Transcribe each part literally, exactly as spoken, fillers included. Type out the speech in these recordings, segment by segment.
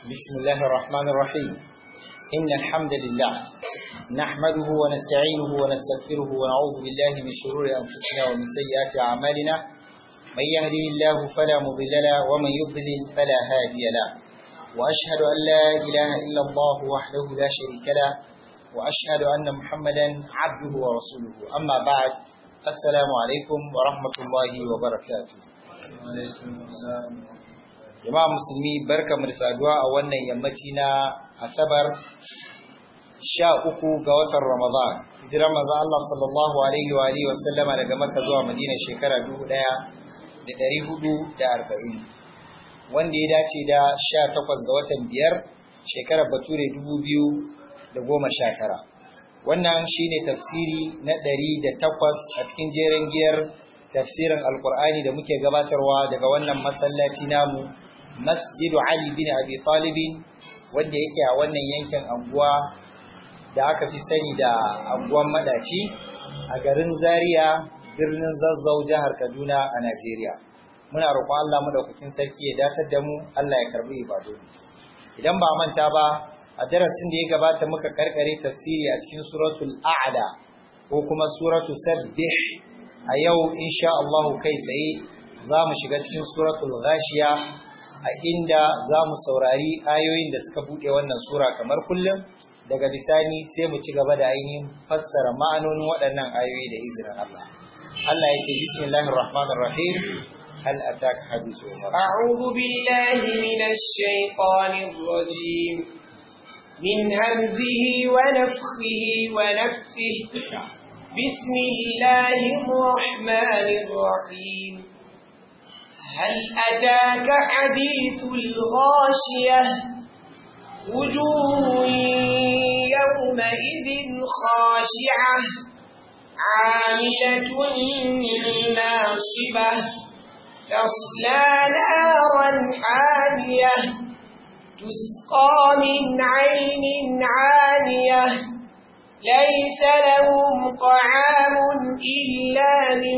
بسم الله الرحمن الرحيم إن الحمد لله نحمده ونستعينه ونستغفره ونعوذ بالله من شرور أنفسنا ومن سيئات أعمالنا من يهده الله فلا مضل له ومن يضلل فلا هادي له وأشهد أن لا إله إلا الله وحده لا شريك له وأشهد أن محمدا عبده ورسوله أما بعد السلام عليكم ورحمة الله وبركاته. Jama'a musulmi barkamu da saduwa a wannan yammaci na Asabar sha uku ga watan Ramadan. Hijirar manzon Allah sallallahu alaihi wa alihi wa sallama daga Makka zuwa Madina shekara dubu ɗaya da ɗari hudu da arba'in. Wanda ya dace da sha takwas ga watan biyar shekarar Bature dubu biyu da goma sha tara. Wannan shine tafsiri na ɗari da takwas a cikin jeren giyar tafsirin Alƙur'ani da muke gabatarwa daga wannan masallaci namu Masjidu Ali bin Abi Talib wanda yake a wannan yankin anguwa da aka fi sani da anguwan Madaci a garin Zaria birnin Zazzau jihar Kaduna a Najeriya. Muna roƙon Allah madaukakin sarki ya datar da mu, Allah ya karbi ibadu. Idan ba manta ba, a darasin da ya gabata muka karkare tafsiri a cikin suratul A'la ko kuma suratul Sabbih. A yau insha Allah kai tsaye za mu shiga cikin suratul Ghashiya a inda za mu saurari ayoyin da suka buɗe wannan sura kamar kullum, daga bisani sai mu ci gaba da ainihin fassara ma'anonin waɗannan ayoyi da izinin Allah. Allah ya ce bismillahir rahmanir rahim hal ataka hadithu Umar. A'udhu billahi minash shaitanir rajim. Min hamzihi wa nafthihi wa nafthihi. Bismillahir rahmanir rahim. هل أتاك حديث الغاشية وجوه يومئذ خاشعة عاملة ناصبة تصلى نارا حامية تسقى من عين عانية ليس لهم طعام إلا من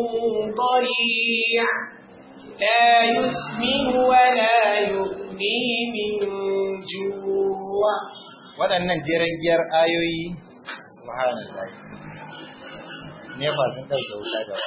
ضريع لا يسمن ولا يغني من جوع. waɗannan jiragiyar ayoyi subhanallahi ne ba sun dauke wuta da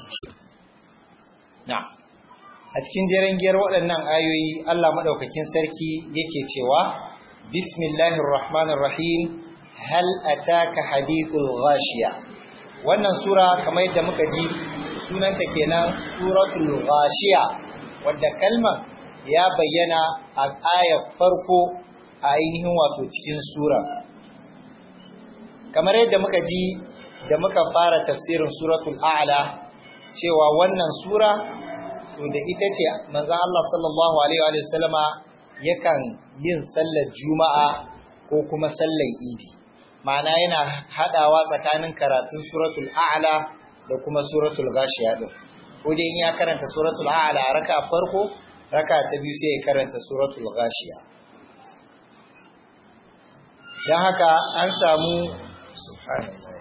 na a cikin jiragiyar waɗannan ayoyi Allah madaukakin sarki yake cewa bismillahir rahmanir rahim hal ataka hadithul ghashiya. Wannan sura kamar yadda muka ji sunanta kenan suratul ghashiya, wadda kalmar ya bayyana a ayar farko a ainihin wato cikin sura. Kamar yadda muka ji da muka fara tafsirin suratul a'la cewa wannan sura to da ita ce manzon Allah sallallahu alaihi wa sallama yakan yin sallar juma'a ko kuma sallar idi. Ma'ana yana hadawa tsakanin karatun suratul a'la da kuma suratul ghashiya din. Ko dai in ya karanta suratul a'la a raka farko, raka ta biyu sai ya karanta suratul ghashiya. Dan haka an samu subhanallah.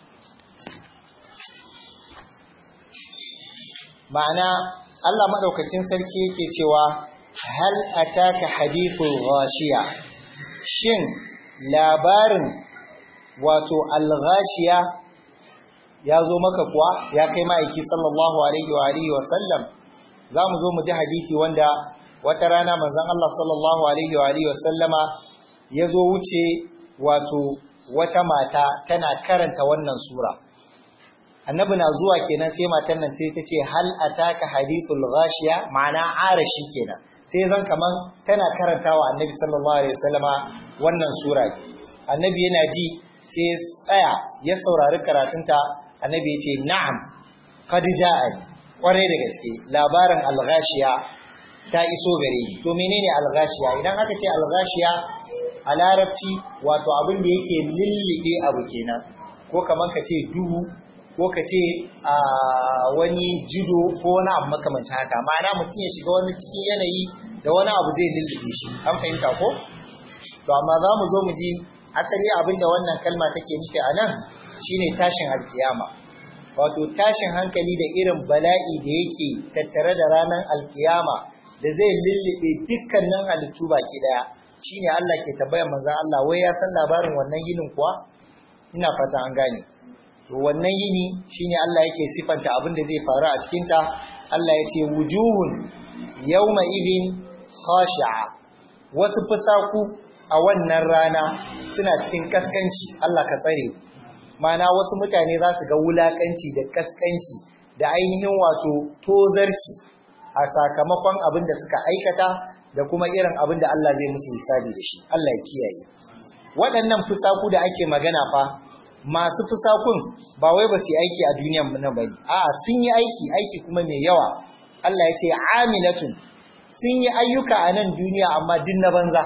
Ma'ana Allah madaukakin sarki yake cewa hal ataka hadithul ghashiya. Shin labarin wato al-ghashiya ya zo maka kuwa ya kai ma'aiki sallallahu alaihi wa alihi wa sallam? Za mu zo mu ji hadisi wanda wata rana manzon Allah sallallahu alaihi wa alihi wa sallama ya zo wuce wato wata mata tana karanta wannan sura. Annabi na zuwa kenan sai matan nan sai ta ce hal ataka hadithul ghashiya, ma'ana arashi kenan. Sai zan kaman tana karantawa Annabi sallallahu alaihi wa sallama wannan sura. Annabi yana ji sai tsaya ya saurari karatunta. Annabi ya ce na'am qad ja'ani, kware da gaske labarin al-ghashiya ta iso gare ni. To menene al-ghashiya? Idan aka ce al-ghashiya a larabci wato abin da yake lillibe abu kenan, ko kaman ka ce duhu ko ka ce a wani jido ko wani abu makamancin haka. Ma'ana mutum ya shiga wani cikin yanayi da wani abu zai lillibe shi. An fahimta ko? To amma za mu zo mu ji asali abinda wannan kalma take nufi a nan shine tashin alkiyama. Wato tashin hankali da irin bala'i da yake tattare da ranar alkiyama da zai lullube dukkanin halittu baki daya shine Allah ke tabbayar manzon Allah wai ya san labarin wannan yinin kuwa ina fata an gane to wannan yini shine Allah yake sifanta abin da zai faru a cikin ta Allah ya ce wujuhun yawma idhin khashi'a wasu fusaku a wannan rana suna cikin kaskanci Allah ka tsare mana wasu mutane za su ga wulakanci da kaskanci da ainihin wato tozarci a sakamakon abin da suka aikata da kuma irin abin da Allah zai musu hisabi da shi Allah ya kiyaye waɗannan fusaku da ake magana fa masu fusakun ba wai ba su yi aiki a duniyan nan bane a'a sun yi aiki aiki kuma mai yawa Allah ya ce amilatun sun yi ayyuka a nan duniya amma din na banza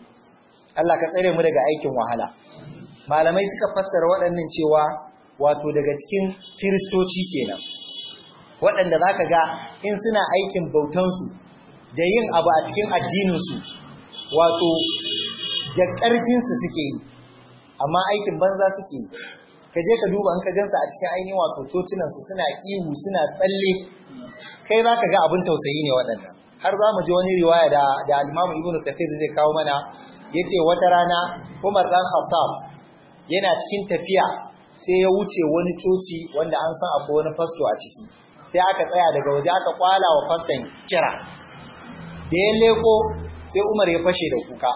Allah ka tsare mu daga aikin wahala malamai suka fassara waɗannan cewa wato daga cikin kiristoci kenan waɗanda zaka ga in suna aikin bautansu da yin abu a cikin addininsu wato da ƙarfinsu suke yi amma aikin banza suke yi ka je ka duba in ka gansu a cikin ainihin wato cocinansu suna ihu suna tsalle kai za ka ga abin tausayi ne waɗannan har za mu ji wani riwaya da da al-Imam Ibn Kathir zai kawo mana yace wata rana Umar dan Khattab yana cikin tafiya sai ya wuce wani coci wanda an san akwai wani fasto a ciki sai aka tsaya daga waje aka kwala wa faston kira da ya leko sai Umar ya fashe da kuka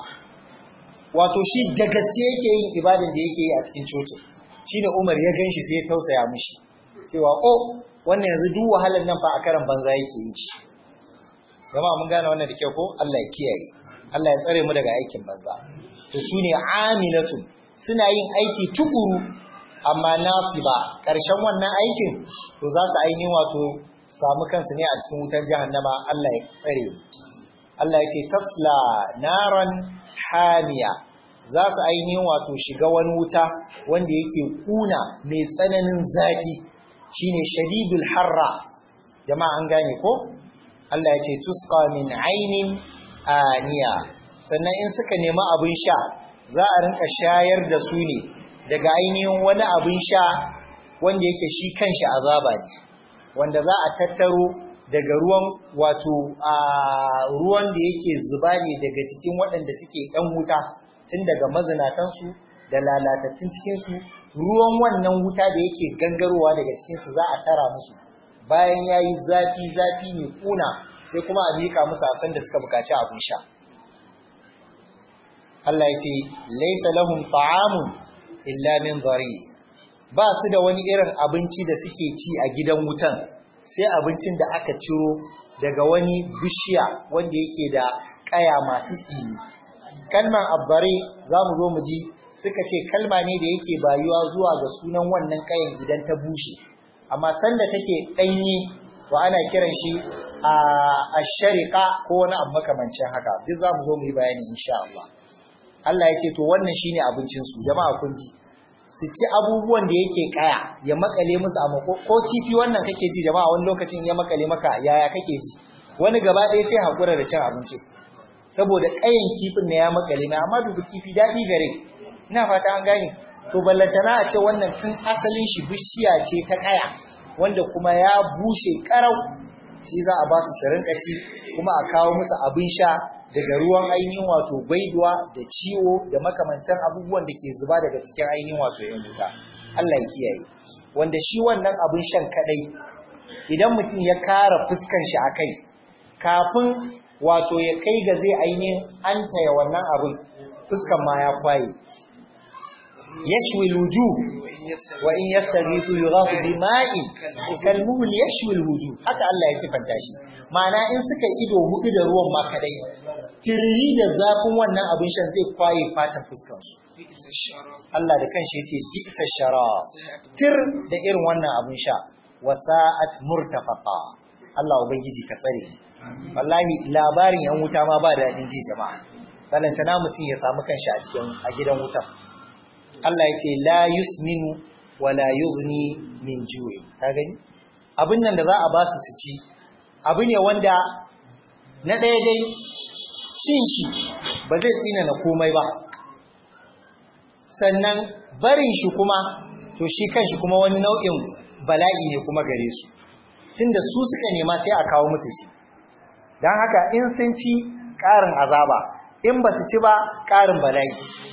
wato shi da gaske yake yin ibadan da yake yi a cikin cocin shine Umar ya ganshi sai ya tausaya mishi cewa oh wannan yanzu duk wahalar nan fa a karan banza yake yi jama'a mun gane wannan da kyau ko Allah ya kiyaye Allah ya tsare mu daga aikin banza to sune amilatun suna yin aiki tukuru amma nasiba karshen wannan aikin to za su ainihin wato samu kansu ne a cikin wutar jahannama Allah ya tsare mu Allah ya ce tasla naran hamiya za su ainihin wato shiga wani wuta wanda yake kuna mai tsananin zafi shine shadidul harra jama'a an gane ko Allah ya ce tusqa min ainin aniya sannan in suka nemi abin sha za a rinka shayar da su ne daga ainihin wani abin sha wanda yake shi kanshi azaba ne wanda za a tattaro daga ruwan wato a ruwan da yake zuba ne daga cikin waɗanda suke ɗan wuta tun daga mazinatansu da lalatattun cikinsu ruwan wannan wuta da yake gangarowa daga cikinsu za a tara musu bayan ya yi zafi-zafi mai ƙuna sai kuma a miƙa musu a san da suka buƙaci abin sha Allah ya ce laisa lahum ta'amun illa min dhari ba su da wani irin abinci da suke ci a gidan wutan sai abincin da aka ciro daga wani bishiya wanda yake da kaya masu tsini kalman abbari za mu zo mu ji suka ce kalma ne da yake bayuwa zuwa ga sunan wannan kayan idan ta bushe amma sanda take danye to ana kiran shi a ashariqa ko wani abu makamancin haka duk za mu zo mu yi bayani insha Allah Allah ya ce to wannan shine abincin su jama'a kun ji su ci abubuwan da yake kaya ya makale musu a mako ko kifi wannan kake ji jama'a wani lokacin ya makale maka yaya kake ji wani gaba ɗaya sai hakura da cin abinci saboda kayan kifin ne ya makale mai amma dubu kifi daɗi gare ina fata an gane to ballantana a ce wannan tun asalin shi bishiya ce ta kaya wanda kuma ya bushe karau shi za a ba su su rinka ci kuma a kawo musu abin sha daga ruwan ainihin wato gwaiduwa da ciwo da makamantan abubuwan da ke zuba daga cikin ainihin wato yan wuta Allah ya kiyaye wanda shi wannan abin shan kadai idan mutum ya kara fuskan shi akai kafin wato ya kai ga zai ainihin antaya wannan abin fuskan ma ya kwaye yashwi alwujuh wa in yastaghithu yughathu bima'in kalmuhul yashwi alwujuh haka Allah ya sifanta shi ma'ana in suka ido hudu da ruwan ma kadai tiriri da zafin wannan abin shan zai kwaye fatan fuskan su Allah da kanshi yace bi'sa shara tir da irin wannan abin sha wasa'at murtafaqa Allah ubangiji ka tsare wallahi labarin yan wuta ma ba da dadin ji jama'a balantana mutun ya samu kanshi a cikin a gidan wuta Allah yace la yusminu wala yughni min ju'i ka gani abin nan da za a ba su su ci abu ne wanda na ɗaya dai cin shi ba zai tsina na komai ba sannan barin shi kuma to shi kanshi kuma wani nau'in bala'i ne kuma gare su tunda su suka nema sai a kawo musu shi dan haka in sun ci ƙarin azaba in ba su ci ba ƙarin bala'i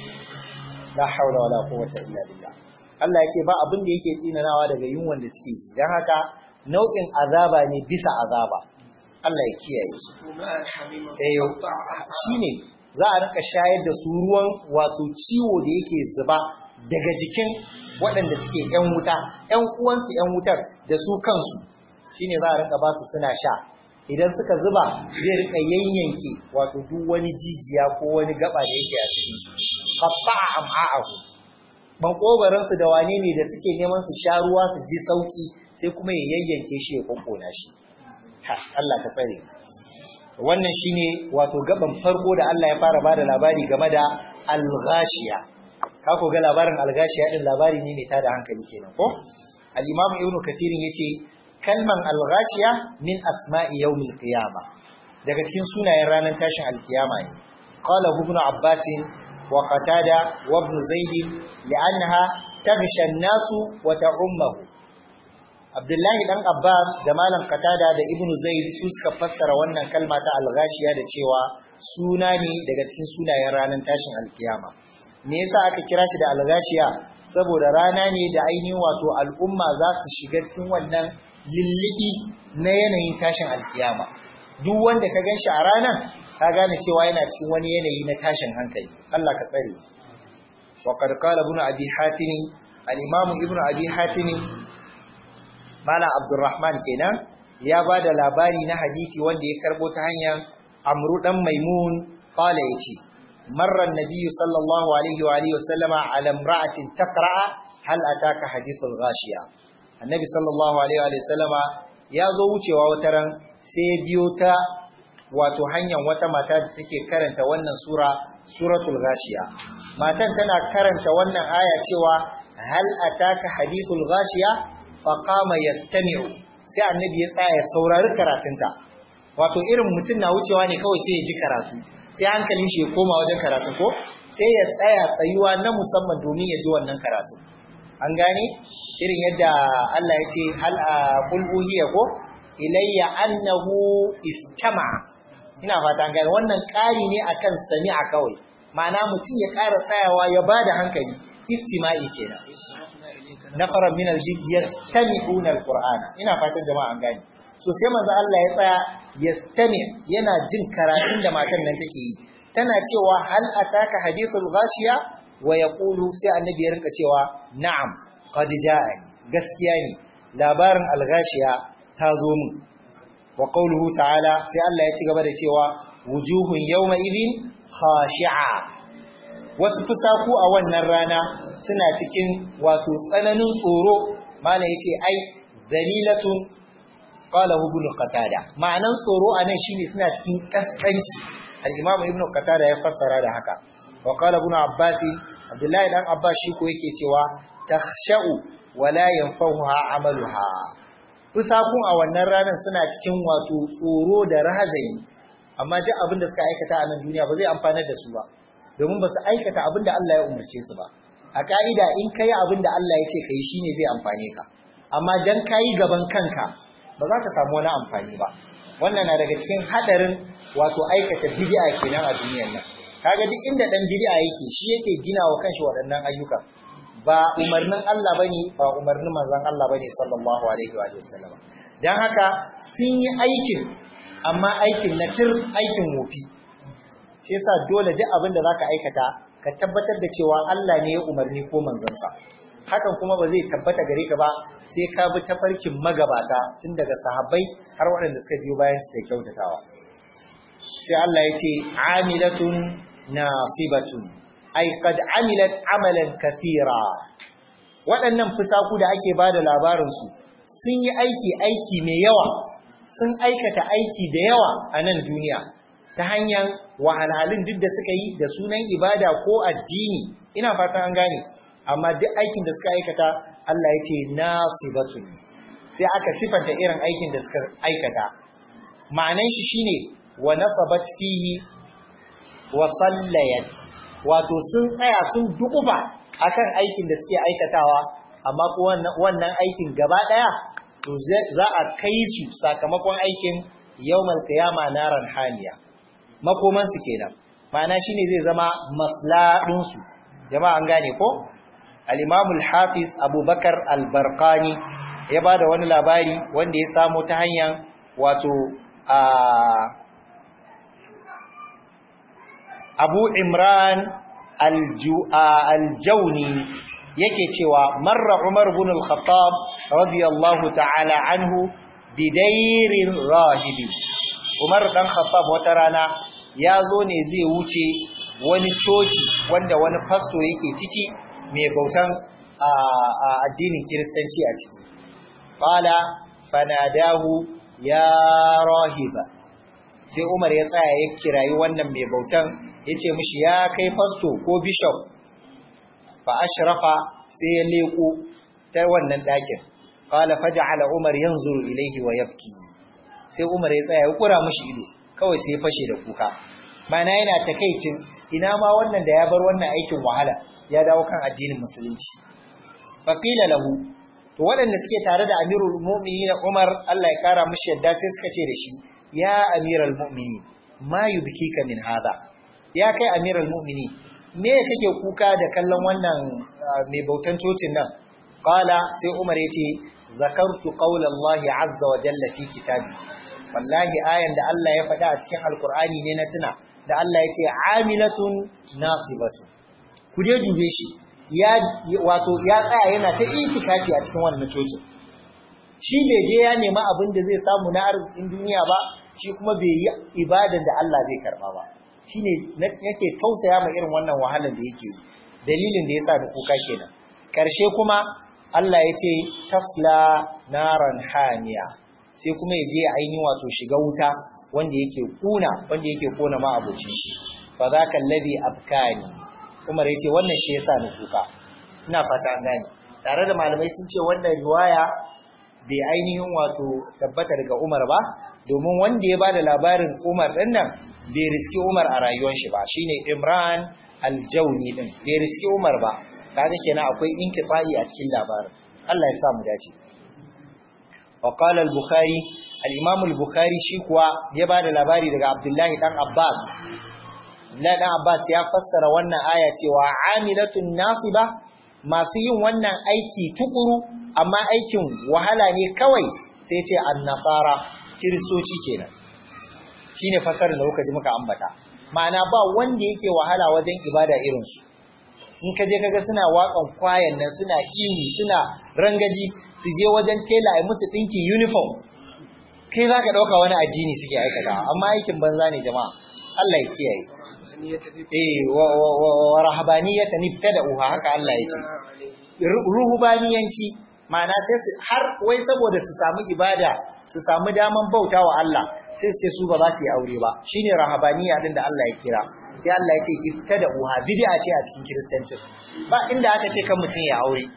la haula wala quwwata illa billah Allah yake ba abin da yake tsinanawa daga yunwan da suke ji dan haka nau'in azaba ne bisa azaba Allah ya kiyaye su eh shine za a rinka shayar da su ruwan wato ciwo da yake zuba daga jikin waɗanda suke ƴan wuta ƴan uwansu ƴan wutar da su kansu shine za a rinka ba su suna sha idan suka zuba zai rinka yayyanke wato duk wani jijiya ko wani gaba da yake a cikin su qatta'a am'a'ahu bankobaran su da wane ne da suke neman su sha ruwa su ji sauki sai kuma ya yayyanke shi ya kokkona shi ha Allah ka tsare wannan shine wato gaban farko da Allah ya fara bada labari game da al-ghashiya ka ko ga labarin al-ghashiya din labari ne mai tada hankali kenan ko al-imam ibnu kathir yace kalman al-ghashiya min asma'i yawmil qiyamah daga cikin sunayen ranar tashin al-qiyama ne qala ibn abbas wa qatada wa ibn zaid li'annaha taghsha an-nasu wa ta'ummuhu abdullahi dan abbas da malam qatada da ibn zaid su suka fassara wannan kalma ta al-ghashiya da cewa suna ne daga cikin sunayen ranar tashin al-qiyama me yasa aka kira shi da al-ghashiya saboda rana ne da ainihin wato al'umma za su shiga cikin wannan lillibi na yanayin tashin alkiyama duk wanda ka ganshi a ranar ka gane cewa yana cikin wani yanayi na tashin hankali Allah ka tsare wa qad qala ibn abi hatim al-imam ibn abi hatim malam abdurrahman kenan ya bada labari na hadisi wanda ya karbo ta hanyar amru dan maimun qala yace marra an-nabiy sallallahu alaihi wa alihi wa sallama ala imra'atin taqra'a hal ataka hadithul ghashiya annabi sallallahu alaihi wa sallama ya zo wucewa wata ran sai biyo ta wato hanyar wata mata da take karanta wannan sura suratul ghashiya matan tana karanta wannan aya cewa hal ataka hadithul ghashiya fa qama yastami'u sai annabi ya tsaya ya saurari karatunta wato irin mutum na wucewa ne kawai sai ya ji karatu sai hankalin shi ya koma wajen karatu ko sai ya tsaya tsayuwa na musamman domin ya ji wannan karatu an gane irin yadda Allah ya ce hal qul uhiya ko ilayya annahu istama ina fata an gane wannan ƙari ne akan sami'a kawai ma'ana mutum ya ƙara tsayawa ya bada hankali istima'i kenan nafara min al-jinn yastami'una al-qur'ana ina fatan jama'a an gane so sai manzo Allah ya tsaya yastami yana jin karatun da matan nan take yi tana cewa hal ataka hadithul ghashiya wa yaqulu sai annabi ya rinka cewa na'am qad ja'ani gaskiya ne labarin al-ghashiya ta zo min wa qawluhu ta'ala sai Allah ya ci gaba da cewa wujuhun yawma idhin khashi'a wasu fusaku a wannan rana suna cikin wato tsananin tsoro mana yace ai dalilatun qala ibn qatada ma'anan tsoro anan shine suna cikin kaskanci al-imam ibn qatada ya fassara da haka wa qala ibn abbas abdullahi dan abbas shi ko yake cewa takhsha'u wa la yanfa'uha amaluha fusakun a wannan ranar suna cikin wato tsoro da rahazani amma duk abin da suka aikata a nan duniya ba zai amfanar da su ba domin ba su aikata abin da Allah ya umarce su ba a ka'ida in kai abin da Allah ya ce kai shine zai amfane ka amma dan kai gaban kanka ba za ka samu wani amfani ba wannan na daga cikin hadarin wato aikata bid'a kenan a duniyar nan kaga duk inda dan bid'a yake shi yake gina wa kanshi waɗannan ayyuka ba umarnin Allah bane ba umarnin manzon Allah bane sallallahu alaihi wa sallam dan haka sun yi aikin amma aikin na tir aikin wofi shi yasa dole duk abin da zaka aikata ka tabbatar da cewa Allah ne ya umarni ko manzon sa hakan kuma ba zai tabbata gare ka ba sai ka bi tafarkin magabata tun daga sahabbai har waɗanda suka biyo bayan su da kyautatawa sai Allah ya ce amilatun nasibatun ai qad amilat amalan kathira waɗannan fusaku da ake bada labarin su sun yi aiki aiki mai yawa sun aikata aiki da yawa a nan duniya ta hanyar wahalhalun duk da suka yi da sunan ibada ko addini ina fatan an gane amma duk aikin da suka aikata Allah ya ce nasibatun sai aka sifanta irin aikin da suka aikata ma'anan shi shine wa nasabat fihi wa sallayat wato sun tsaya sun dukufa akan aikin da suke aikatawa amma ko wannan aikin gaba daya to za a kai su sakamakon aikin yawmal qiyama naran hamiya makoman su kenan ma'ana shine zai zama masladun su jama'a an gane ko al-imam al-hafiz abubakar al-barqani ya bada wani labari wanda ya samu ta hanyar wato a Abu Imran al-Jawni yake cewa marra Umar ibn al-Khattab radiyallahu ta'ala anhu bidairin rahibi Umar dan Khattab wata rana ya zo ne zai wuce wani coci wanda wani fasto yake ciki mai bautan addinin Kiristanci a ciki qala fanadahu ya rahiba sai Umar ya tsaya ya kirayi wannan mai bautan yace mishi ya kai fasto ko bishop fa ashrafa sai ya leko ta wannan dakin qala faj'ala Umar yanzuru ilayhi wa yabki sai Umar ya tsaya ya kura mishi ido kawai sai ya fashe da kuka mana yana takeicin ina ma wannan da ya bar wannan aikin wahala ya dawo kan addinin musulunci fa qila lahu to waɗanda suke tare da Amirul Mu'minin Umar Allah ya kara mishi yadda sai suka ce da shi ya Amiral Mu'minin ma yubkika min hada ya kai Amiral Mu'minin me kake kuka da kallon wannan mai bautan cocin nan qala sai Umar yace zakartu qawla Allah azza wa jalla fi kitabi wallahi ayan da Allah ya faɗa a cikin alqur'ani ne na tuna da Allah yace amilatun nasibatu ku je dube shi ya wato ya tsaya yana ta itikafi a cikin wannan cocin shi bai je ya nemi abin da zai samu na arzikin duniya ba shi kuma bai yi ibadan da Allah zai karba ba shine yake tausaya ma irin wannan wahalar da yake yi dalilin da yasa da kuka kenan karshe kuma Allah ya ce tasla naran hamiya sai kuma ya je ainihin wato shiga wuta wanda yake kuna wanda yake kona ma abocin shi fa zaka alladhi abkani Umar ya ce wannan shi yasa ni kuka ina fata an gane tare da malamai sun ce wannan riwaya bai ainihin wato tabbata daga Umar ba domin wanda ya bada labarin Umar din nan bai riski Umar a rayuwar shi ba shine Imran al-Jawni din bai riski Umar ba kaga kenan akwai inqita'i a cikin labarin Allah ya sa mu dace wa qala al-Bukhari al-Imam al-Bukhari shi kuwa ya bada labari daga Abdullah dan Abbas Abdullah dan Abbas ya fassara wannan aya cewa amilatun nasiba masu yin wannan aiki tukuru amma aikin wahala ne kawai sai ce an-nasara kiristoci kenan shine fassarar da kuka ji muka ambata ma'ana ba wanda yake wahala wajen ibada irin su in ka je kaga suna waƙan kwayan nan suna iwi suna rangaji su je wajen tela ai musu dinkin uniform kai zaka dauka wani addini suke aikata amma aikin banza ne jama'a Allah ya kiyaye eh wa wa rahabaniyatan ibtada'uha haka Allah ya ce ruhubaniyanci ma'ana sai har wai saboda su samu ibada su samu daman bautawa Allah sai sai su ba za su yi aure ba shine rahabaniya din da Allah ya kira sai Allah ya ce ibtada'uha bid'a ce a cikin kiristanci ba inda aka ce kan mutun ya aure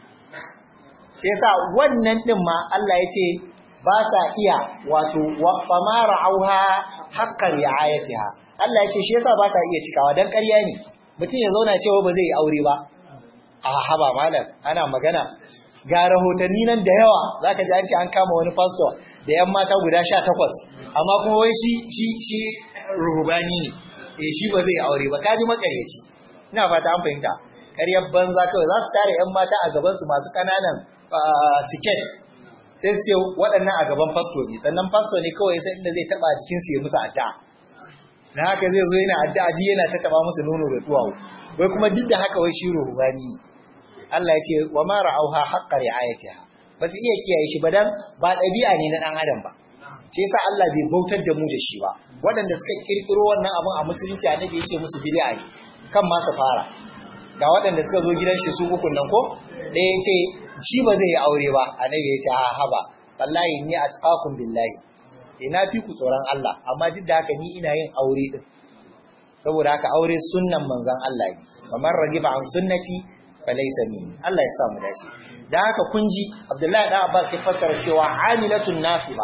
sai yasa wannan din ma Allah ya ce ba sa iya wato wa famara auha haqqan ri'ayatiha Allah ya ce shi yasa ba sa iya cikawa dan ƙarya ne mutun ya zauna cewa ba zai yi aure ba a haba malam ana magana ga rahotanni nan da yawa zaka ji an ce an kama wani pastor da yan mata guda sha takwas amma kuma wai shi shi shi ruhubani ne eh shi ba zai aure ba kaji makaryaci ina fata an fahimta ƙaryar banza kawai za su tare yan mata a gaban su masu kananan siket sai su ce waɗannan a gaban pastor ne sannan pastor ne kawai sai inda zai taba jikin su ya musu addu'a dan haka zai zo yana addu'a ji yana ta taba musu nono da duwawu wai kuma duk da haka wai shi ruhubani ne Allah ya ce wa ma ra'auha haqqa ri'ayatiha ba su iya kiyaye shi ba dan ba ɗabi'a ne na dan adam ba sai yasa Allah bai bautar da mu da shi ba waɗanda suka kirkiro wannan abun a musulunci annabi ya ce musu bid'a ne kan ma su fara ga waɗanda suka zo gidan shi su ukun nan ko da ya ce shi ba zai yi aure ba annabi ya ce ha haba wallahi ni atqakum billahi ina fi ku tsoron Allah amma duk da haka ni ina yin aure din saboda haka aure sunnan manzon Allah ne kamar ragiba an sunnati falaysa minni Allah ya sa mu dace dan haka kun ji Abdullahi dan Abbas ya fassara cewa amilatun nasiba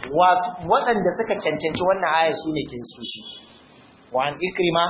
waɗanda suka cancanci wannan aya su ne kiristoci wa an ikrima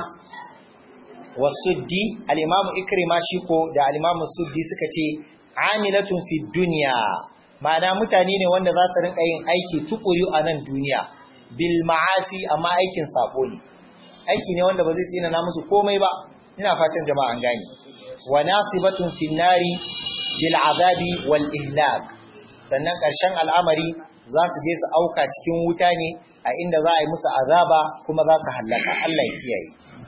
wasuddi al-imam ikrima shi ko da al-imam suddi suka ce amilatun fi dunya ma'ana mutane ne wanda za su rinka yin aiki tukuri a nan duniya bil ma'asi amma aikin sako ne aiki ne wanda ba zai tsina na musu komai ba ina fatan jama'a an gane wa nasibatun fin nari bil azabi wal ihlak sannan karshen al'amari za su je su auka cikin wuta ne a inda za a yi musu azaba kuma za su halaka Allah ya kiyaye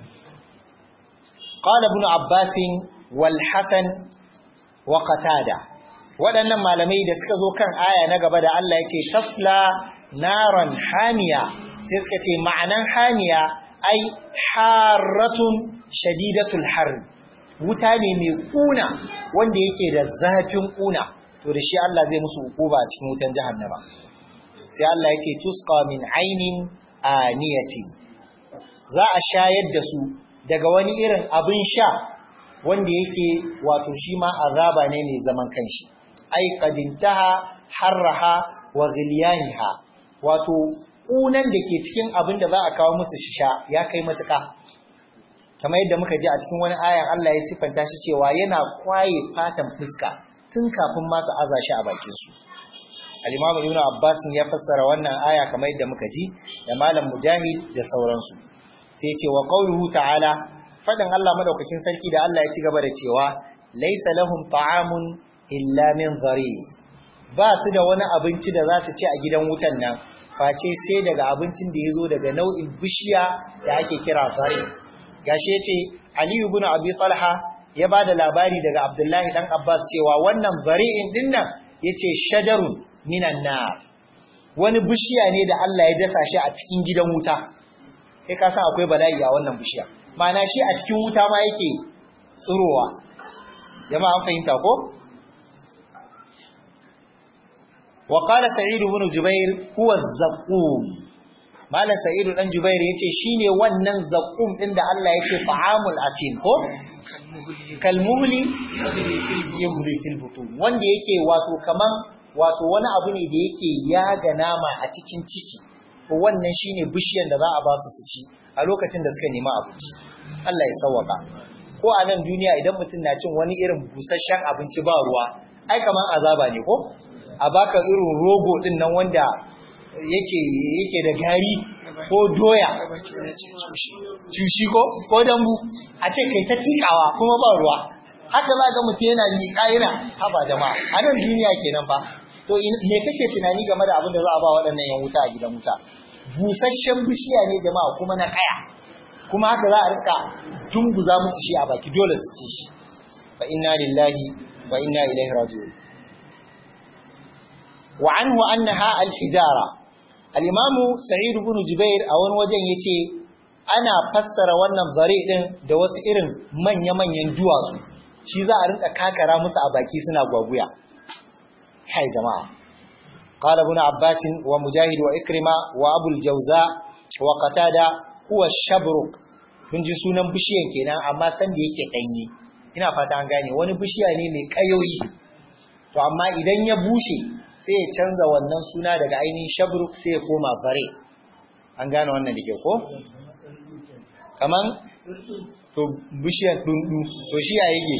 qala ibn abbas wal hasan wa qatada waɗannan malamai da suka zo kan aya na gaba da Allah yake tasla naran hamiya sai suka ce ma'anan hamiya ai haratun shadidatul har wuta ne mai kuna wanda yake da zafin kuna to da shi Allah zai musu hukuma a cikin wutan jahannama sai Allah yake tusqa min ainin aniyati za a shayar da su daga wani irin abin sha wanda yake wato shi ma azaba ne mai zaman kanshi ai qadintaha harraha wa ghilyaniha wato kunan da ke cikin abin da za a kawo musu shisha ya kai matuka kamar yadda muka ji a cikin wani ayan Allah ya sifanta shi cewa yana kwaye fatan fuska tun kafin ma su aza shi a bakin su al-Imam Ibn Abbas ya fassara wannan aya kamar yadda muka ji da Malam Mujahid da sauransu sai ya ce wa qawluhu ta'ala fadan Allah madaukakin sarki da Allah ya ci gaba da cewa laysa lahum ta'amun illa min dhari ba su da wani abinci da za su ci a gidan wutan nan face sai daga abincin da yazo daga nau'in bishiya da ake kira dhari gashi yace Ali ibn Abi Talha ya bada labari daga Abdullahi dan Abbas cewa wannan dhari'in dinnan yace shajarun minan nar wani bishiya ne da Allah ya dasa shi a cikin gidan wuta kai ka san akwai bala'i a wannan bishiya ma'ana shi a cikin wuta ma yake tsirowa jama'a an fahimta ko wa qala sa'id ibn jubair huwa az-zaqum malam sa'id dan jubair yace shine wannan zaqum din da Allah yace fa'amul atim ko kalmuhli yumli fil butun wanda yake wato kaman wato wani abu ne da yake yaga nama a cikin ciki ko wannan shine bishiyan da za a ba su su ci a lokacin da suka nemi abinci Allah ya sauwaka ko a nan duniya idan mutum na cin wani irin busasshen abinci ba ruwa ai kaman azaba ne ko a baka irin rogo din nan wanda yake yake da gari ko doya cushi ko ko dambu a ce kai ta tikawa kuma ba ruwa haka za ga mutum yana liƙa yana haba jama'a a nan duniya kenan fa to me kake tunani game da abin da za a ba waɗannan yan wuta a gidan wuta busasshen bishiya ne jama'a kuma na kaya kuma haka za a rika dunguza musu shi a baki dole su ci shi fa inna lillahi wa inna ilaihi raji'un wa anhu annaha al-hijara al-imam sa'id ibn jubair a wani wajen yace ana fassara wannan zare din da wasu irin manya-manyan duwatsu shi za a rinka kakara musu a baki suna gwaguya kai jama'a qala ibn abbas wa mujahid wa ikrima wa abu al-jawza wa qatada huwa shabruk kun ji sunan bishiyan kenan amma san da yake danye ina fata an gane wani bishiya ne mai kayoyi to amma idan ya bushe sai ya canza wannan suna daga ainihin shabruk sai ya koma zare an gane wannan da ke ko kaman to bishiyar dundu to shi ya yake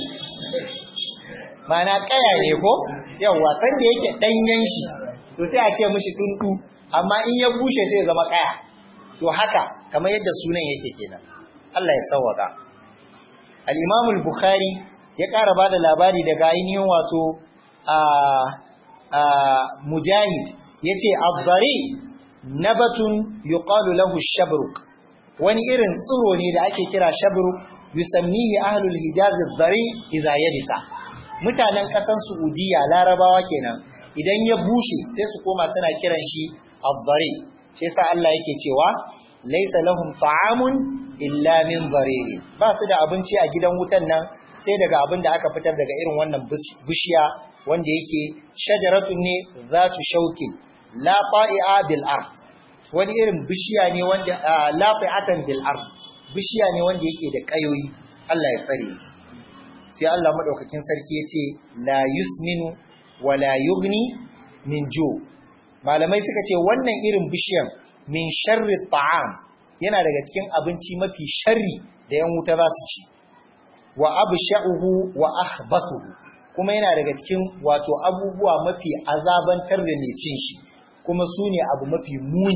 mana kaya ne ko yawa san da yake danyen shi to sai a ce mishi dundu amma in ya bushe sai ya zama kaya to haka kamar yadda sunan yake kenan Allah ya sauwaka al-Imam al-Bukhari ya ƙara bada labari daga ainihin wato a a Mujahid yace az-zari nabatun yuqalu lahu ash-shabruk wani irin tsiro ne da ake kira shabruk yusammihi ahlul hijaz az-zari idza yabisa mutanen kasan Saudiya larabawa kenan idan ya bushe sai su koma suna kiran shi az-zari sai sa Allah yake cewa laysa lahum ta'amun illa min zari'in ba su da abinci a gidan wutan nan sai daga abin da aka fitar daga irin wannan bishiya wanda yake shajaratun ne zatu shaukin la ta'i'a bil ard wani irin bishiya ne wanda la ta'i'atan bil ard bishiya ne wanda yake da kayoyi Allah ya tsare sai Allah madaukakin sarki yace la yusminu wa la yughni min ju malamai suka ce wannan irin bishiyan min sharri ta'am yana daga cikin abinci mafi sharri da yan wuta za su ci wa absha'uhu wa akhbathuhu kuma yana daga cikin wato abubuwa mafi azabantar da mai cin shi kuma su ne abu mafi muni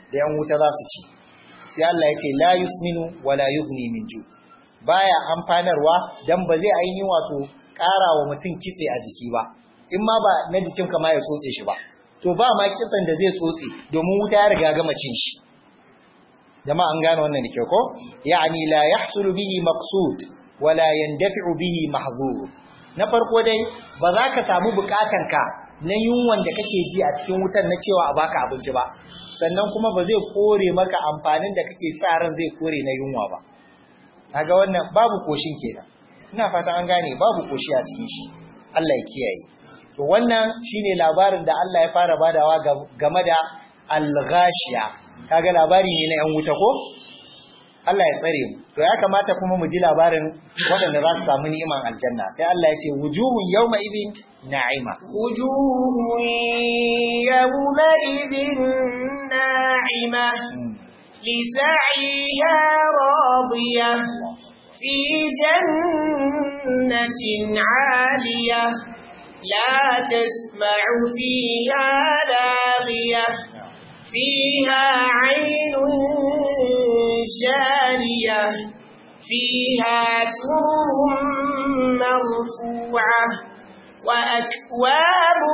da yan wuta za su ci sai Allah ya ce la yusminu wa la yughni min ju baya amfanarwa dan ba zai ainihin wato ƙara wa mutum kitse a jiki ba in ma ba na jikin kama ya tsotse shi ba to ba ma kitsen da zai tsotse domin wuta ya riga gama cin shi jama'a an gane wannan da kyau ko ya'ni la yahsulu bihi maqsud wa la yandafi'u bihi mahzur na farko dai ba za ka samu bukatanka na yunwan da kake ji a cikin wutar na cewa a baka abinci ba sannan kuma ba zai kore maka amfanin da kake sa ran zai kore na yunwa ba kaga wannan babu koshin kenan ina fata an gane babu koshi a cikin shi Allah ya kiyaye to wannan shine labarin da Allah ya fara badawa game da al-ghashiya kaga labari ne na yan wuta ko Allah ya tsare mu to ya kamata kuma mu ji labarin waɗanda za su samu ni'iman aljanna sai Allah ya ce wujuhun yawma idin na'ima wujuhun yawma idin na'ima li sa'iha radiyah fi jannatin 'aliyah la tasma'u fiha laghiyah fiha 'aynun جارية فيها سرر مرفوعة وأكواب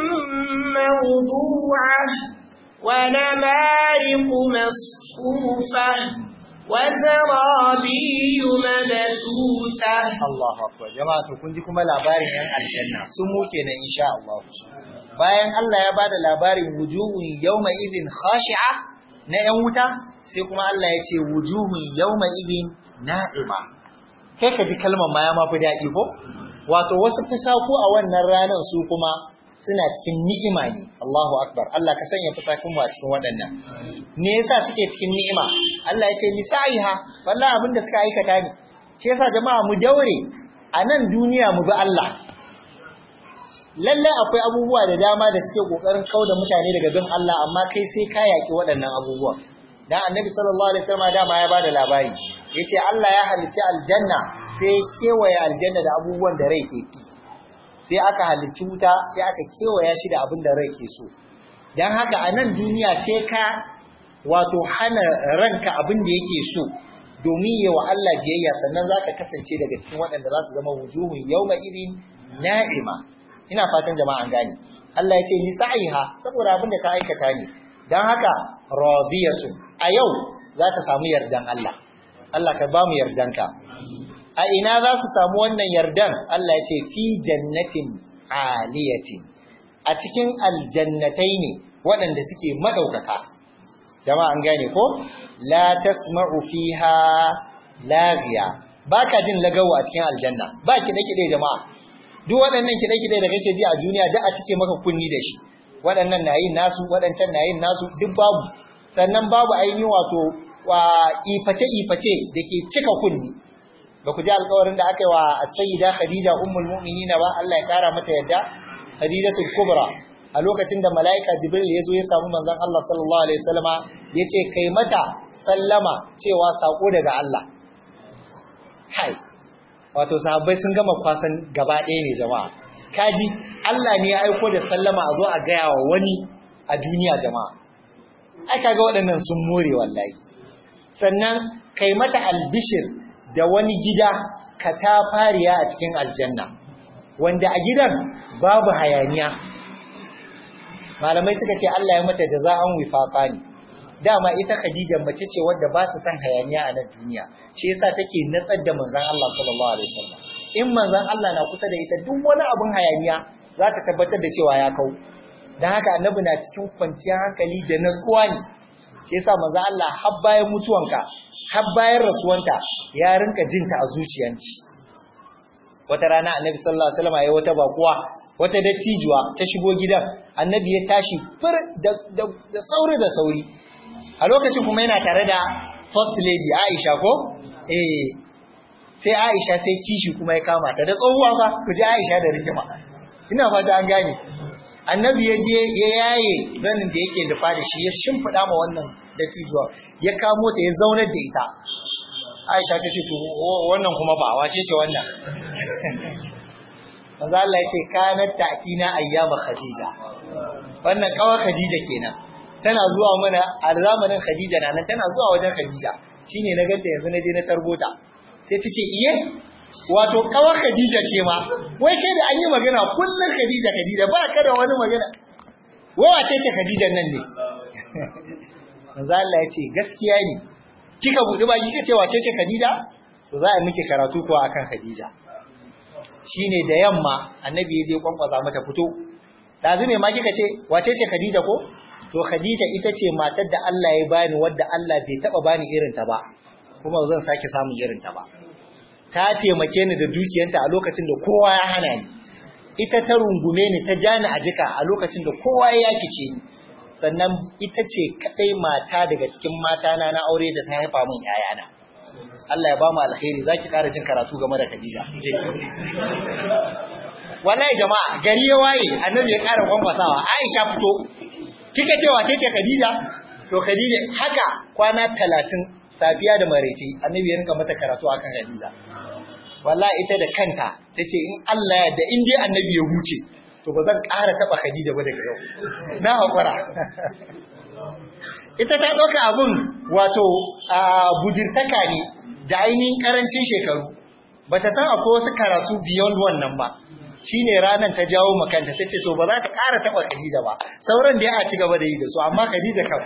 موضوعة ونمارق مصفوفة وزرابي مبثوثة الله أكبر جماعة كنت كما labarin yan aljanna sun mu kenan insha Allah bayan Allah ya bada labarin wujuhun yawma idin khashi'a na yan wuta sai kuma Allah ya ce wujuhun yawma idin na'ima kai ka ji kalmar ma ya mafi daɗi ko wato wasu fusaku a wannan ranar su kuma suna cikin ni'ima ne Allahu akbar Allah ka sanya fusakun mu a cikin waɗannan me yasa suke cikin ni'ima Allah ya ce lisa'iha wallahi abin da suka aikata ne shi yasa jama'a mu daure a nan duniya mu bi Allah lalle akwai abubuwa da dama da suke kokarin kauda mutane daga bin Allah amma kai sai ka yaki waɗannan abubuwa dan annabi sallallahu alaihi wasallam dama ya bada labari yace Allah ya halicci aljanna sai kewaye aljanna da abubuwan da rai ke ki sai aka halicci wuta sai aka kewaya shi da abin da rai ke so dan haka a nan duniya sai ka wato hana ranka abin da yake so domin yawa Allah biyayya sannan zaka kasance daga cikin waɗanda za su zama wujuhun yawma idin na'ima ina fatan jama'a an gane Allah ya ce li sa'iha saboda abin da ta aikata ne dan haka radiyatun a yau za ta samu yardan Allah Allah ka ba mu yardanka a ina za su samu wannan yardan Allah ya ce fi jannatin aliyatin a cikin aljannatai ne waɗanda suke madaukaka jama'a an gane ko la tasma'u fiha laghiya baka jin lagawa a cikin aljanna ba kide-kide jama'a duk waɗannan kide-kide da kake ji a duniya da a cike maka kunni da shi waɗannan na yin nasu waɗancan na yin nasu duk babu sannan babu ainihin wato wa iface-iface da ke cika kunni ba ku ji alƙawarin da aka yi wa sayyida Khadija ummul mu'minina ba Allah ya kara mata yadda Khadijatul Kubra a lokacin da mala'ika Jibril ya zo ya samu manzon Allah sallallahu alaihi wasallama ya ce kai mata sallama cewa sako daga Allah hai wato sahabbai sun gama kwasan gaba ɗaya ne jama'a kaji Allah ne ya aiko da sallama a zo a gaya wa wani a duniya jama'a ai kaga waɗannan sun more wallahi sannan kai mata albishir da wani gida katafariya a cikin aljanna wanda a gidan babu hayaniya malamai suka ce Allah ya mata jaza'an wifaqa ne dama ita Khadija mace ce wadda ba su san hayaniya a nan duniya shi yasa take natsar da manzon Allah sallallahu alaihi wasallam in manzon Allah na kusa da ita duk wani abun hayaniya za ta tabbatar da cewa ya kau dan haka annabi na cikin kwanciyar hankali da natsuwa ne shi yasa manzon Allah har bayan mutuwanka har bayan rasuwanta ya rinka jinta a zuciyanci wata rana annabi sallallahu alaihi wasallam ya wata bakuwa wata dattijuwa ta shigo gidan annabi ya tashi fir da da sauri da sauri a lokacin kuma yana tare da first lady Aisha ko eh sai Aisha sai kishi kuma ya kama ta da tsohuwa fa ku ji Aisha da rigima ina fata an gane annabi ya je ya yaye zanin da yake lufa da shi ya shimfida ma wannan dattijuwa ya kamo ta ya zaunar da ita Aisha ta ce to wannan kuma ba wace ce wannan manzo Allah ya ce kanat ta'tina ayyama Khadija wannan kawar Khadija kenan tana zuwa mana a zamanin Khadija na nan tana zuwa wajen Khadija shine na ganta yanzu na je na tarbota sai ta ce iye wato kawar Khadija ce ma wai kai da an yi magana kullun Khadija Khadija ba ka da wani magana wai wace ce Khadija nan ne manzo Allah ya ce gaskiya ne kika budi ba kika ce wace ce Khadija to za a miki karatu ko akan Khadija shine da yamma annabi ya je kwankwaza mata fito dazu me ma kika ce wace ce Khadija ko to Khadija ita ce matar da Allah ya bani wadda Allah bai taba bani irin ta ba kuma zan sake samun irin ta ba ta taimake ni da dukiyanta a lokacin da kowa ya hana ni ita ta rungume ni ta jani a jika a lokacin da kowa ya yakice ni sannan ita ce kadai mata daga cikin mata na na aure da ta haifa min yayana Allah ya ba mu alkhairi zaki ƙara jin karatu game da Khadija wallahi jama'a gari ya waye annabi ya ƙara gwambasawa Aisha fito kika ce wace ce Khadija to Khadija haka kwana talatin safiya da maraice annabi ya rinka mata karatu akan Khadija wallahi ita da kanta tace in Allah ya da in dai annabi ya huce to ba zan ƙara taba Khadija ba daga yau na hakura ita ta dauka abun wato budirtaka ne da ainihin karancin shekaru bata san akwai wasu karatu beyond wannan ba shine ranan ta jawo makanta tace to ba za ta ƙara taba Khadija ba sauran da ya ci gaba da yi da su amma Khadija kam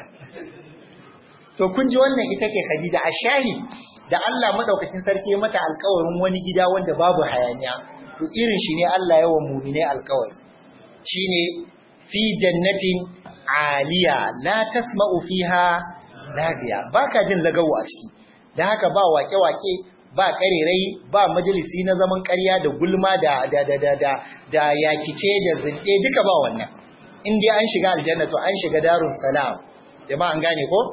to kun ji wannan ita ce Khadija ashahi da Allah madaukakin sarki ya mata alƙawarin wani gida wanda babu hayaniya to irin shi ne Allah ya wa mu'mine alƙawari shine fi jannatin aliya la tasma'u fiha labiya baka jin lagawo a ciki dan haka ba wake-wake ba karerai ba majalisi na zaman ƙarya da gulma da da da da da, da yakice da zinde duka ba wannan in dai an shiga aljanna to an shiga darus salam jama'a an gane ko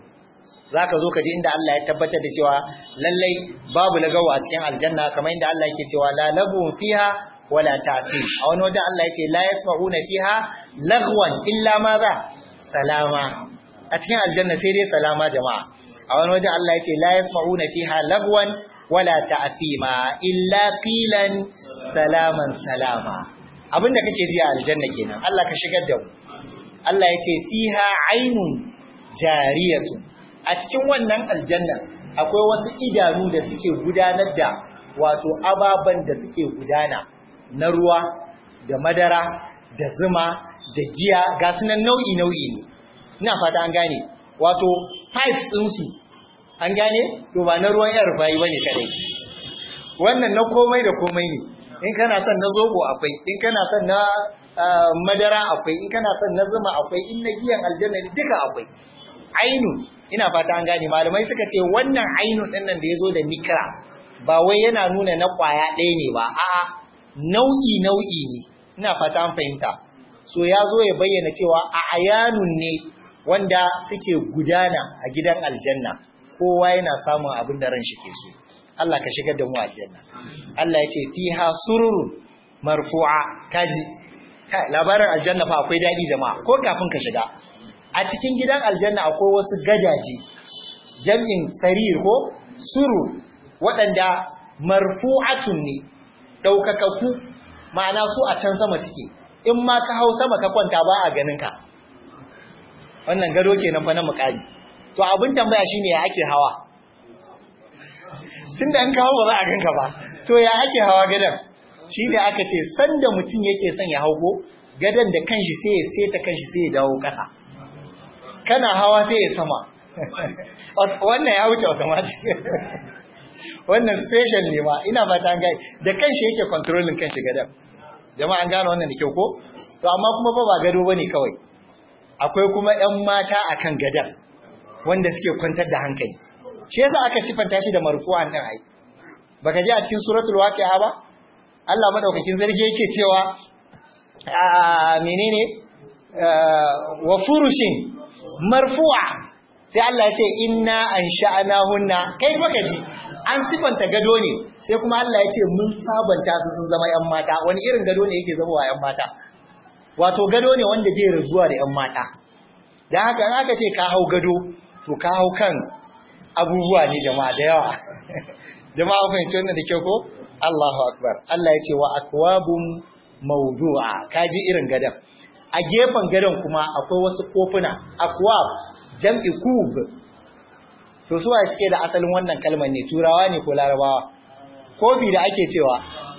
zaka zo ka ji inda Allah ya tabbatar da cewa lallai babu lagawa a cikin aljanna kamar inda Allah yake cewa la lagu fiha wala ta'fish a wani wajen Allah yake la yasma'una fiha lagwan illa madha salama a cikin aljanna sai dai salama jama'a a wani wajen Allah yake la yasma'una fiha lagwan wala ta'fima illa qilan salaman salama abinda kake ji a aljanna kenan Allah ka shigar da mu Allah yake fiha ainun jariyatun a cikin wannan aljanna akwai wasu idanu da suke gudanar da wato ababan da suke gudana na ruwa da madara da zuma da giya ga sunan nau'i nau'i ne ina fata an gane wato pipes ɗinsu an gane to ba na ruwan yar rufayi bane kadai wannan na komai da komai ne in kana son na zobo akwai in kana son na madara akwai in kana son na zuma akwai in na giyan aljanna duka akwai ainun ina fata an gane malamai suka ce wannan ainun din nan da yazo da nikra ba wai yana nuna na kwaya ɗaya ne ba a'a nau'i nau'i ne ina fata an fahimta so yazo ya bayyana cewa a ayanun ne wanda suke gudana a gidan aljanna kowa yana samun abin da ran shi ke so Allah ka shigar da mu aljanna Allah ya ce fiha sururun marfu'a kaji labarin aljanna fa akwai dadi jama'a ko kafin ka shiga a cikin gidan aljanna akwai wasu gadaje jam'in sarir ko suru waɗanda marfu'atun ne ɗaukakaku ma'ana su a can sama suke in ma ka hau sama ka kwanta ba a ganin ka wannan gado kenan fa na mukami to abin tambaya shine ya ake hawa tunda in ka hawa ba za a ganka ba to ya ake hawa gadan shi da aka ce sanda mutum yake son ya hauko gadan da kanshi sai ya seta kanshi sai ya dawo ƙasa kana hawa sai ya sama wannan ya wuce automatic wannan special ne ma ina fata an gane da kanshi yake controlling kanshi gadan jama'a an gane wannan da kyau ko to amma kuma ba ba gado bane kawai akwai kuma ƴan mata akan gadan wanda suke kwantar da hankali shi yasa aka sifanta shi da marfu'an din ai baka ji a cikin suratul waqi'a ba Allah madaukakin zargi yake cewa a menene wa furushin marfu'a sai Allah ya ce inna ansha'nahunna kai baka ji an sifanta gado ne sai kuma Allah ya ce mun sabanta su sun zama ƴan mata wani irin gado ne yake zama wa ƴan mata wato gado ne wanda bai razuwa da ƴan mata dan haka in aka ce ka hau gado to ka hau kan abubuwa ne jama'a da yawa jama'a fahimci wannan da kyau ko Allahu akbar Allah ya ce wa akwabun mawdu'a kaji irin gadan a gefen gadon kuma akwai wasu kofuna akwab jam'i kub to su waye suke da asalin wannan kalmar ne turawa ne ko larabawa kofi da ake cewa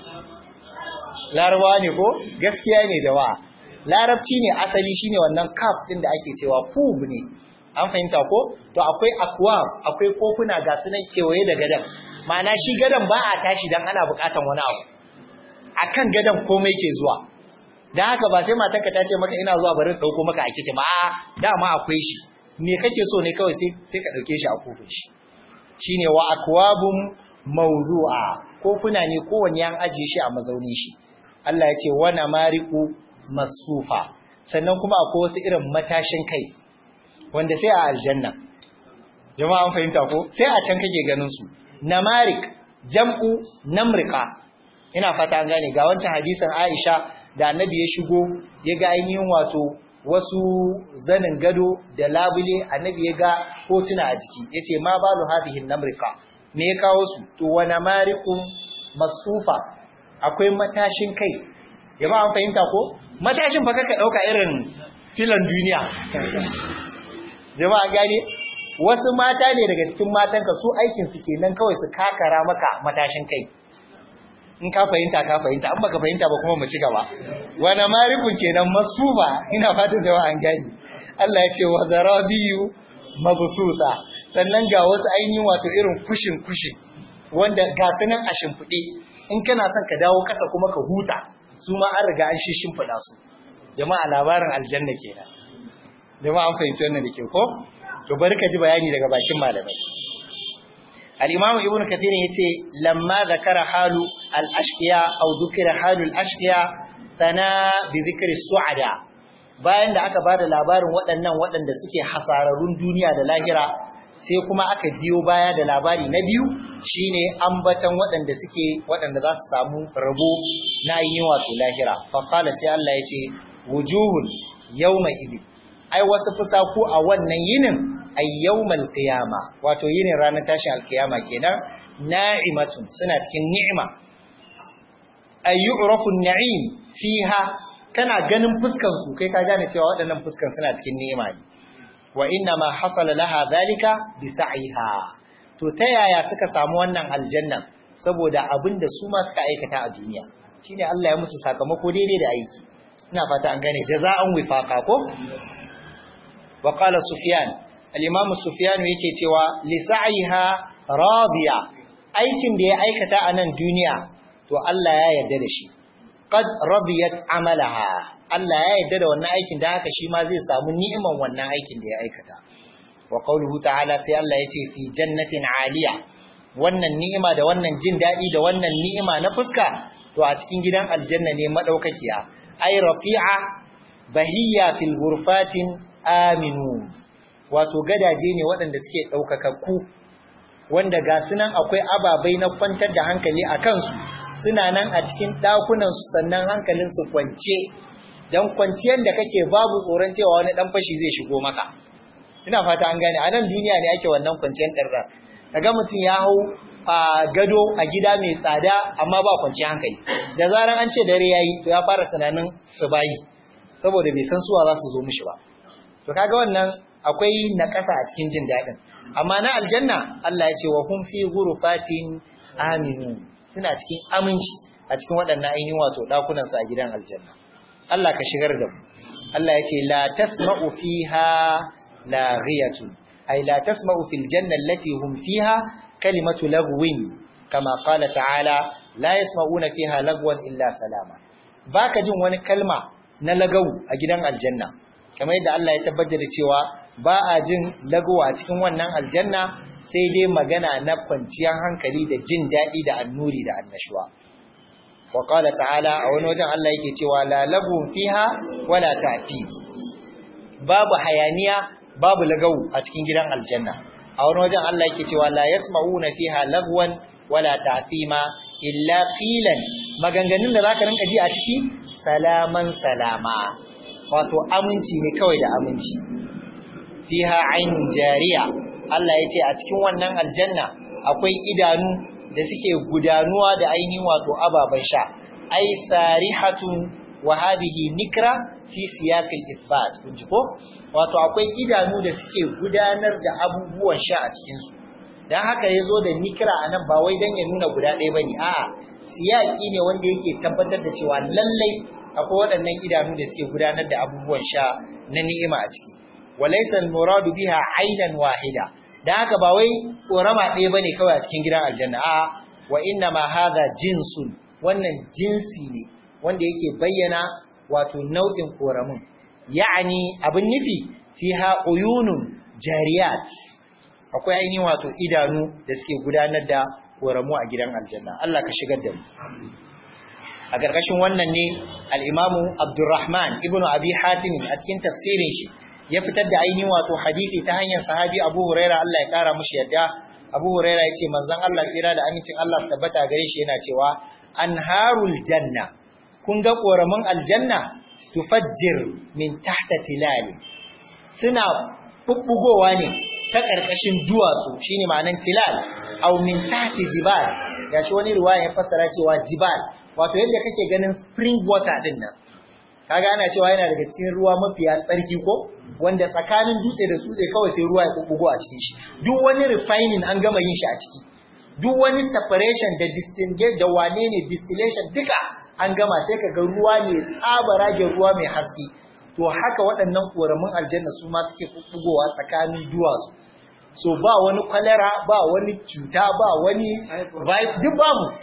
larabawa ne ko gaskiya ne jama'a larabci ne asali shine wannan cup din da ake cewa kub ne an fahimta ko to akwai akwab akwai kofuna ga sunan kewaye da gadan ma'ana shi gadan ba a tashi dan ana bukatan wani abu akan gadan komai ke zuwa dan haka ba sai matanka ta ce maka ina zuwa bari dauko maka a kici ba a dama akwai shi me kake so ne kawai sai sai ka dauke shi a kofin shi shine wa akwabum mawdu'a kofuna ne kowanne an ajiye shi a mazaunin shi Allah ya ce wa namariqu masufa sannan kuma akwai wasu irin matashin kai wanda sai a aljanna jama'a an fahimta ko sai a can kake ganin su namarik jam'u namrika ina fata an gane ga wancan hadisin Aisha da annabi ya shigo ya ga ainihin wato wasu zanin gado da labule annabi ya ga hotuna a jiki yace ma balu hadhihi namrika me ya kawo su to wa namarikum masufa akwai matashin kai jama'a an fahimta ko matashin fa kaka dauka irin filan duniya jama'a gane wasu mata ne daga cikin matanka su aikin su kenan kawai su kakara maka matashin kai in ka fahimta ka fahimta an baka fahimta ba kuma mu ci gaba wana marifun kenan masuba ina fatan jama'a an gani Allah ya ce wa zarabiyu mabsusa sannan ga wasu ainihin wato irin kushin kushin wanda ga sunan a shimfide in kana son ka dawo kasa kuma ka huta su ma an riga an shi shimfida su jama'a labarin aljanna kenan jama'a an fahimci wannan da ke ko to bari ka ji bayani daga bakin malamai al-imam ibnu kathir yace lamma zakara halu al-ashqiya aw dhukira halu al-ashqiya sana bi dhikri su'ada bayan da aka bada labarin waɗannan waɗanda suke hasararrun duniya da lahira sai kuma aka biyo baya da labari na biyu shine ambatan waɗanda suke waɗanda za su samu rabo na yin wato lahira fa qala sai Allah yace wujuhun yawma idin ai wasu fusaku a wannan yinin ay yawmal qiyama wato yinin ranar tashin alkiyama kenan na'imatun suna cikin ni'ima ay yu'rafu an-na'im fiha kana ganin fuskan su kai ka gane cewa waɗannan fuskan suna cikin ni'ima ne wa inna ma hasala laha dhalika bi sa'iha to ta yaya suka samu wannan aljanna saboda abinda su ma suka aikata a duniya shine Allah ya musu sakamako daidai da aiki ina fata an gane jaza'an wifaqa ko wa qala sufyan al-imam sufyan yake cewa li sa'iha radiya aikin da ya aikata a nan duniya to Allah ya yarda da shi qad radiyat amalaha Allah ya yarda da wannan aikin da haka shi ma zai samu ni'iman wannan aikin da ya aikata wa qawluhu ta'ala sai Allah yace fi jannatin 'aliya wannan ni'ima da wannan jin dadi da wannan ni'ima na fuska to a cikin gidan aljanna ne madaukakiya ay rafi'a bahiyya fil ghurfatin aminu wato gadaje ne waɗanda suke daukakakku wanda ga sunan akwai ababai na kwantar da hankali a kansu suna nan a cikin dakunan su sannan hankalin su kwance dan kwanciyar da kake babu tsoron cewa wani dan fashi zai shigo maka ina fata an gane a nan duniya ne ake wannan kwanciyar ɗarɗar kaga mutum ya hau a gado a gida mai tsada amma ba kwanciyar hankali da zaran an ce dare yayi to ya fara tunanin su bayi saboda bai san suwa za su zo mishi ba to kaga wannan akwai nakasa a cikin jin daɗin amma na aljanna Allah ya ce wa hum fi ghurfatin aminu suna cikin aminci a cikin waɗannan ainihin wato dakunan su a gidan aljanna Allah ka shigar da mu Allah ya ce la tasma'u fiha laghiyatun ay la tasma'u fil janna allati hum fiha kalimatu lagwin kama qala ta'ala la yasma'una fiha lagwan illa salama baka jin wani kalma na lagawu a gidan aljanna kamar yadda Allah ya tabbatar da cewa ba a jin lagawa a cikin wannan aljanna sai dai magana na kwanciyar hankali da jin daɗi da annuri da annashuwa wa qala ta'ala a wani wajen Allah yake cewa la lagwun fiha wala ta'fi babu hayaniya babu lagawu a cikin gidan aljanna a wani wajen Allah yake cewa la yasma'una fiha lagwan wala ta'thima illa qilan maganganun da zaka rinka ji a ciki salaman salama wato aminci ne kawai da aminci fiha ainun jariya Allah yace a cikin wannan aljanna akwai idanu da suke gudanuwa da ainihin wato ababan sha ai sarihatun wa hadhihi nikra fi siyaqil ithbat kun ji ko wato akwai idanu da suke gudanar da abubuwan sha a cikin su dan haka yazo da nikra anan ba wai dan ya nuna guda ɗaya bane a'a siyaqi ne wanda yake tabbatar da cewa lallai akwai waɗannan idanu da suke gudanar da abubuwan sha na ni'ima a ciki walaysa al-muradu biha aynan wahida dan haka ba wai korama ɗaya bane kawai a cikin gidan aljanna a'a wa inna ma hadha jinsun wannan jinsi ne wanda yake bayyana wato nau'in koramun ya'ani abin nufi fiha uyunun jariyat akwai ainihin wato idanu da suke gudanar da koramu a gidan aljanna Allah ka shigar da mu a gargashin wannan ne al-Imamu Abdurrahman ibn Abi Hatim a cikin tafsirin shi ya fitar da ainihin wato hadisi ta hanyar sahabi Abu Huraira Allah ya kara mushi yadda Abu Huraira yace manzon Allah tsira da amincin Allah tabbata gare shi yana cewa anharul janna kun ga koramin aljanna tufajjir min tahta tilali suna bubbugowa ne ta karkashin duwatsu shine ma'anan tilal aw min tahti jibal gashi wani riwaya ya fassara cewa jibal wato yadda kake ganin spring water din nan kaga ana cewa yana daga cikin ruwa mafiya tsarki ko wanda tsakanin dutse da dutse kawai sai ruwa ya bubbugo a cikin shi duk wani refining an gama yin shi a ciki duk wani separation da distinguish da wane ne distillation duka an gama sai kaga ruwa ne tsabaragen ruwa mai haske to haka waɗannan koramin aljanna su ma suke bubbugowa tsakanin duwatsu so ba wani kwalera ba wani cuta ba wani vibe duk ba mu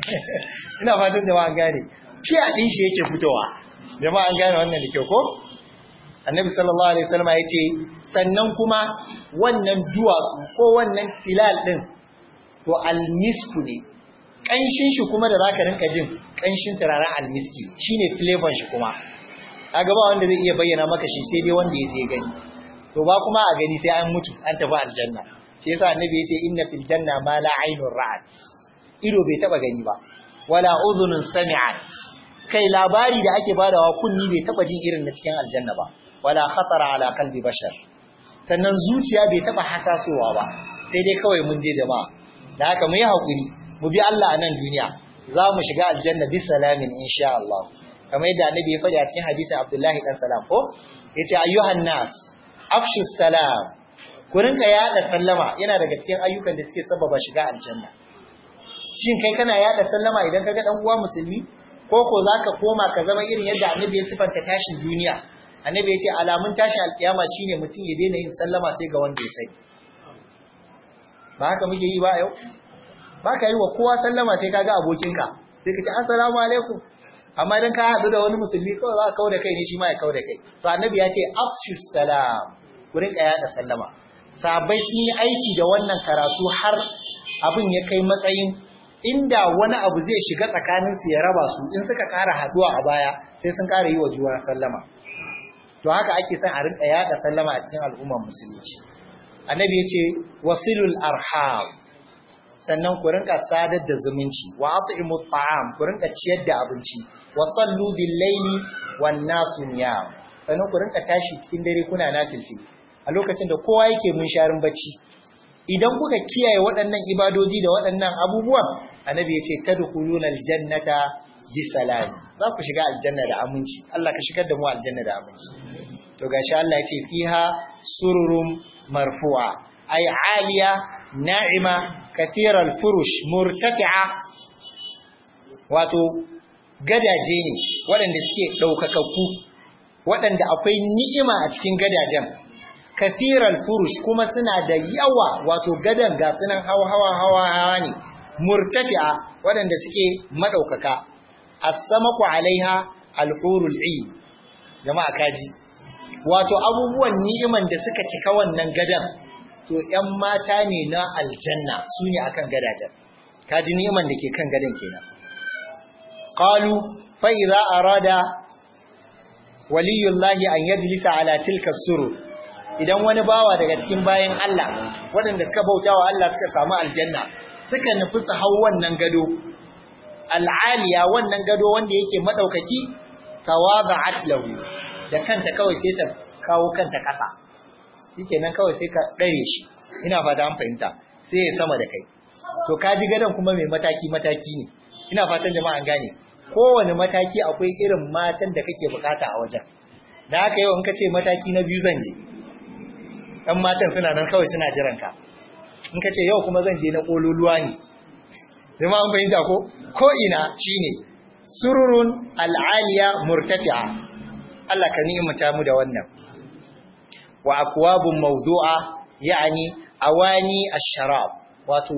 ina fatan jama'a gane fiya din shi yake fitowa jama'a an gane wannan da kyau ko annabi sallallahu alaihi wasallam ya ce sannan kuma wannan duwatsu ko wannan tilal din to almisku ne kanshin shi kuma da zaka rinka jin kanshin turaren almiski shine flavor shi kuma kaga ba wanda zai iya bayyana maka shi sai dai wanda ya je gani to ba kuma a gani sai an mutu an tafi aljanna shi yasa annabi ya ce inna fil janna ma la aynun ra'at ido bai taba gani ba wala udhunun sami'at kai labari da ake badawa kunni bai taba jin irin na cikin aljanna ba wala khatara ala qalbi bashar sannan zuciya bai taba hasasowa ba sai dai kawai mun je jama'a da haka mu yi hakuri mu bi Allah a nan duniya za mu shiga aljanna bi salamin insha Allah kamar yadda annabi ya faɗi a cikin hadisin Abdullahi dan Salam ko yace ayyuhan nas afshu salam ku rinka yada sallama yana daga cikin ayyukan da suke sababa shiga aljanna shin kai kana yada sallama idan kaga dan uwa musulmi ko ko zaka koma ka zama irin yadda annabi ya sifanta tashin duniya annabi ya ce alamun tashin alkiyama shine mutum ya daina yin sallama sai ga wanda ya sani ba haka muke yi ba yau ba ka yi wa kowa sallama sai kaga abokinka sai ka ce assalamu alaikum amma idan ka haɗu da wani musulmi kawai za ka kawo da kai ne shi ma ya kawo da kai to annabi ya ce afshu salam ku rinka yada sallama sahabbai sun yi aiki da wannan karatu har abin ya kai matsayin inda wani abu zai shiga tsakanin su ya raba su in suka ƙara haduwa a baya sai sun ƙara yi wa juna sallama to haka ake son a rinka yada sallama a cikin al'ummar musulunci annabi ya ce wasilul arham sannan ku rinka sadar da zumunci wa at'imu at'am ku rinka ciyar da abinci wa sallu bil laili wan nasu niyam sannan ku rinka tashi cikin dare kuna nafilfi a lokacin da kowa yake munsharin bacci idan kuka kiyaye waɗannan ibadoji da waɗannan abubuwan annabi ya ce tadkhuluna aljannata bi salam za ku shiga aljanna da aminci Allah ka shigar da mu aljanna da aminci to gashi Allah ya ce fiha sururum marfu'a ay aliya na'ima kathiral furush murtafi'a wato gadaje ne waɗanda suke ɗaukakakku waɗanda akwai ni'ima a cikin gadajen kathiral furush kuma suna da yawa wato gadan ga sunan hawa hawa hawa hawa ne murtafi'a waɗanda suke madaukaka as-samaku alaiha al-hurul 'ain jama'a kaji wato abubuwan ni'iman da suka cika wannan gadan to ƴan mata ne na aljanna su ne akan gadajen kaji ni'iman da ke kan gadan kenan qalu fa idza arada waliyullahi an yajlisa ala tilka surur idan wani bawa daga cikin bayan Allah waɗanda suka bautawa Allah suka samu aljanna suka nufi su hau wannan gado al'aliya wannan gado wanda yake madaukaki tawada'at lahu da kanta kawai sai ta kawo kanta ƙasa shikenan kawai sai ka dare shi ina fata an fahimta sai ya sama da kai to kaji gadon kuma mai mataki mataki ne ina fatan jama'a an gane kowane mataki akwai irin matan da kake bukata a wajen da haka yau in ka ce mataki na biyu zan je ɗan matan suna nan kawai suna jiran ka in ka ce yau kuma zan je na ƙololuwa ne zama an fahimta ko ko ina shine sururun al'aliya murtafi'a Allah ka ni'imta mu da wannan wa akwabun mawdu'a yani awani ash-sharab wato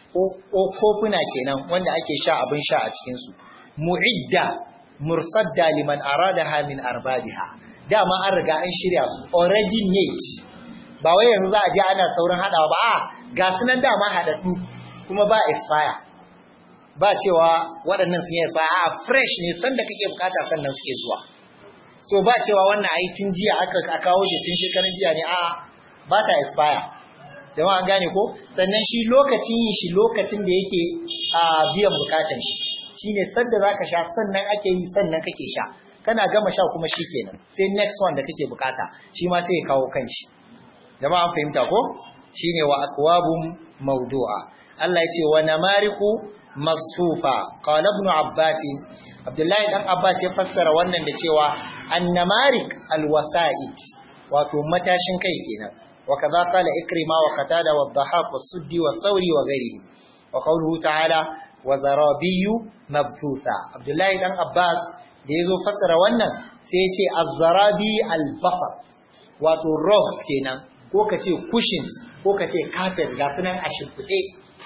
kofuna kenan wanda ake sha abin sha a cikin su mu'idda mursadda liman aradaha min arbabiha dama an riga an shirya su already made ba wai yanzu za a je ana saurin hadawa ba a ga sunan dama hadaddu kuma ba expire ba cewa waɗannan sun yi expire a fresh ne sanda kake bukata sannan suke zuwa so ba cewa wannan ai tun jiya aka kawo shi tun shekarun jiya ne a ba ta expire jama'a an gane ko sannan shi lokacin yin shi lokacin da yake a biyan bukatan shi shine sanda zaka sha sannan ake yi sannan kake sha kana gama sha kuma shikenan sai next one da kake bukata shi ma sai ya kawo kanshi jama'a an fahimta ko shine wa akwabum mawdu'a Allah ya ce wa namariqu masfufa qala ibn abbas abdullahi dan abbas ya fassara wannan da cewa annamarik alwasa'id wato matashin kai kenan wa kaza qala ikrima wa qatada wa dhahaq wa suddi wa thawri wa ghairihi wa qawluhu ta'ala wa zarabiyyu mabthutha abdullahi dan abbas da yazo fassara wannan sai ya ce az-zarabi al-basat wato rugs kenan ko kace cushions ko kace carpet ga sunan a shimfide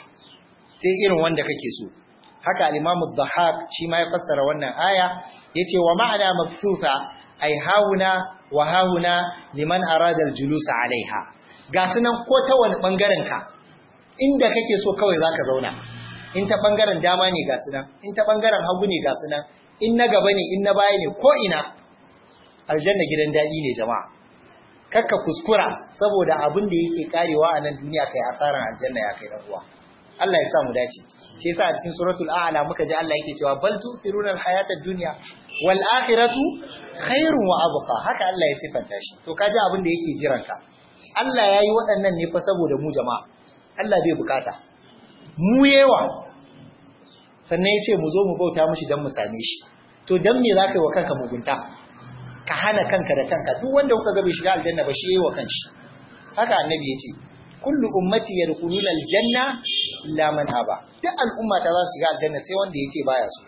sai irin wanda kake so haka al-imam ad-dhahhak shi ma ya fassara wannan aya yace wa ma'ana mabthutha ay hauna wa hauna liman arada al-julus alaiha ga sunan ko ta wani bangaren ka inda kake so kawai zaka zauna in ta bangaren dama ne ga sunan in ta bangaren hagu ne ga sunan in na gaba ne in na baya ne ko ina aljanna gidan dadi ne jama'a kakka kuskura saboda abin da yake karewa a nan duniya kai asaran aljanna ya kai dan uwa Allah ya sa mu dace shi yasa a cikin suratul a'la muka ji Allah yake cewa bal tu'thiruna al-hayata ad-dunya wal akhiratu khairun wa abqa haka Allah ya sifanta shi to kaji abin da yake jiran ka Allah yayi waɗannan ne fa saboda mu jama'a Allah bai bukata mu yewa sannan yace mu zo mu bauta mishi dan mu same shi to dan me zaka yi wa kanka mugunta ka hana kanka da kanka duk wanda kuka ga bai shiga aljanna ba shi yayi wa kanshi haka annabi yace kullu ummati yadkhuluna aljanna illa man aba duk al'umma ta za su shiga aljanna sai wanda yace baya so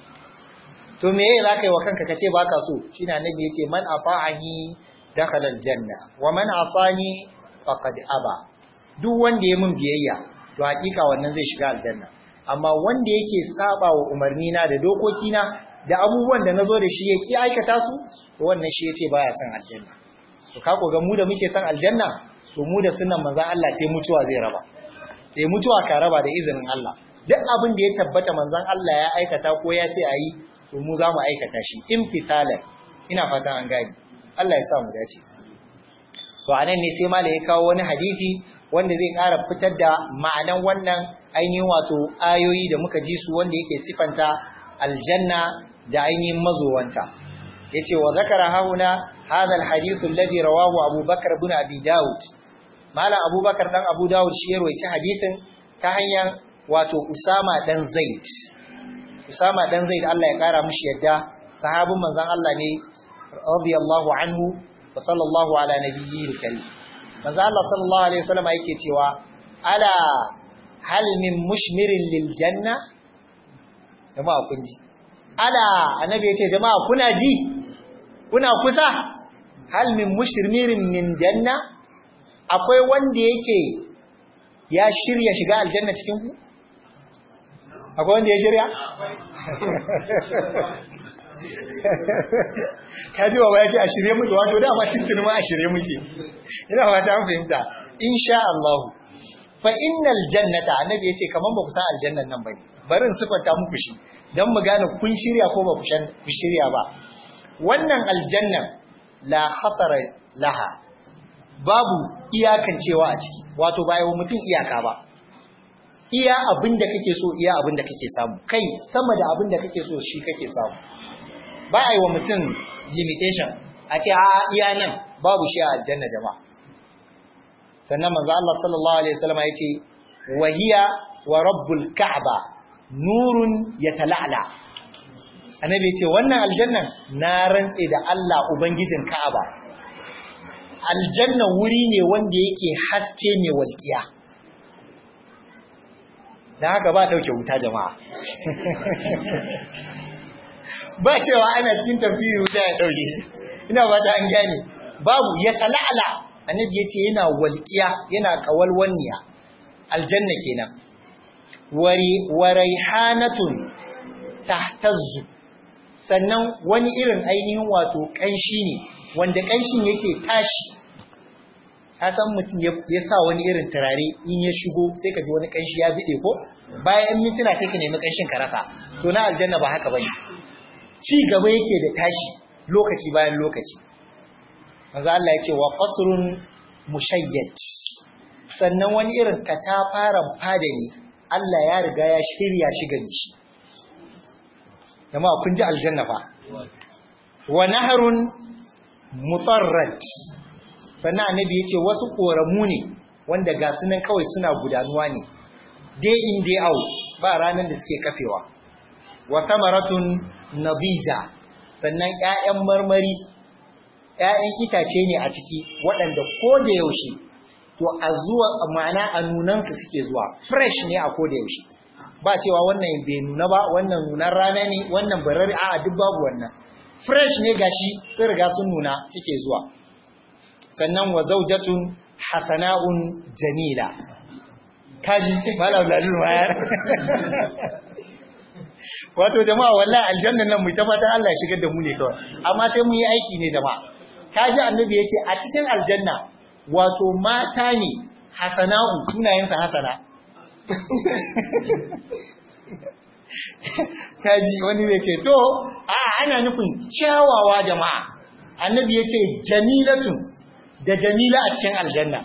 to me yayi zaka yi wa kanka kace baka so shine annabi yace man ata'ani dakhala aljanna wa man asani faqad aba duk wanda ya mun biyayya to hakika wannan zai shiga aljanna amma wanda yake saba wa umarni na da dokoki na da abubuwan da nazo da shi yake aikata su to wannan shi yace baya son aljanna to ka ko ga mu da muke son aljanna to mu da sunan manzon Allah sai mutuwa zai raba sai mutuwa ka raba da izinin Allah duk abin da ya tabbata manzon Allah ya aikata ko ya ce ayi to mu za mu aikata shi imtithalan ina fatan an gani Allah ya sa mu dace to anan ne sai malai ya kawo wani hadisi wanda zai ƙara fitar da ma'anan wannan ainihin wato ayoyi da muka ji su wanda yake sifanta aljanna da ainihin mazowanta yace wa zakara hauna hadha alhadith alladhi rawahu Abu Bakar ibn Abi Dawud malam Abu Bakar dan Abu Dawud shi ya rawaita hadisin ta hanyar wato Usama dan Zaid Usama dan Zaid Allah ya kara mishi yadda sahabin manzon Allah ne radiyallahu anhu wa sallallahu ala nabiyil karim manzon Allah sallallahu alaihi wasallam yake cewa ala hal min mushmirin lil janna jama'a kun ji ala annabi yace jama'a kuna ji kuna kusa hal min mushmirin min janna akwai wanda yake ya shirya shiga aljanna cikin ku akwai wanda ya shirya kaji wa ya ce a shirye muke wato dama tuntuni ma a shirye muke ina fata an fahimta insha Allah fa innal jannata annabi yace kaman ba ku san aljannan nan bane barin sifanta muku shi dan mu gane kun shirya ko ba ku shirya ba wannan aljannan la khatara laha babu iyakancewa a ciki wato ba yawo mutum iyaka ba iya abinda kake so iya abinda kake samu kai sama da abinda kake so shi kake samu ba a yi wa mutum limitation a ce a iya nan babu shi a aljanna jama'a sannan manzo Allah sallallahu alaihi wasallam ya ce wahiya wa rabbul ka'ba nurun yatala'la annabi ce wannan aljannan na rantse da Allah ubangijin Ka'aba aljanna wuri ne wanda yake haske mai walƙiya dan haka ba dauke wuta jama'a ba cewa ana cikin tafsiri wuta ya dauke ina ba ta an gane babu ya tala'ala annabi yace yana walƙiya yana kawalwanniya aljanna kenan wari waraihanatun tahtazzu sannan wani irin ainihin wato kanshi ne wanda kanshin yake tashi ka san mutum ya sa wani irin turare in ya shigo sai ka ji wani kanshi ya bide ko bayan mintuna sai ka nemi kanshin ka rasa to na aljanna ba haka bane ci gaba yake da tashi lokaci bayan lokaci manzo Allah ya ce wa qasrun mushayyad sannan wani irin katafaren fada ne Allah ya riga ya shirya shi gani shi jama'a kun ji aljanna fa wa naharun mutarrad sannan annabi yace wasu koramu ne wanda ga sunan kawai suna gudanuwa ne day in day out ba ranan da suke kafewa wa thamaratun nabija sannan ƴaƴan marmari ƴaƴan itace ne a ciki waɗanda ko da yaushe to a zuwa ma'ana a nunansu suke zuwa fresh ne a ko da yaushe ba cewa wannan bai nuna ba wannan nunan rana ne wannan barari a duk babu wannan fresh ne gashi sun riga sun nuna suke zuwa sannan wa zaujatun hasana'un jamila kaji malam lalu ma wato jama'a wallahi aljannan nan mu ta fatan Allah ya shigar da mu ne kawai amma sai mun yi aiki ne jama'a kaji annabi yace a cikin aljanna wato mata ne hasana'u sunayensa hasana kaji wani zai ce to a ana nufin kyawawa jama'a annabi ya ce jamilatun da jamila a cikin aljanna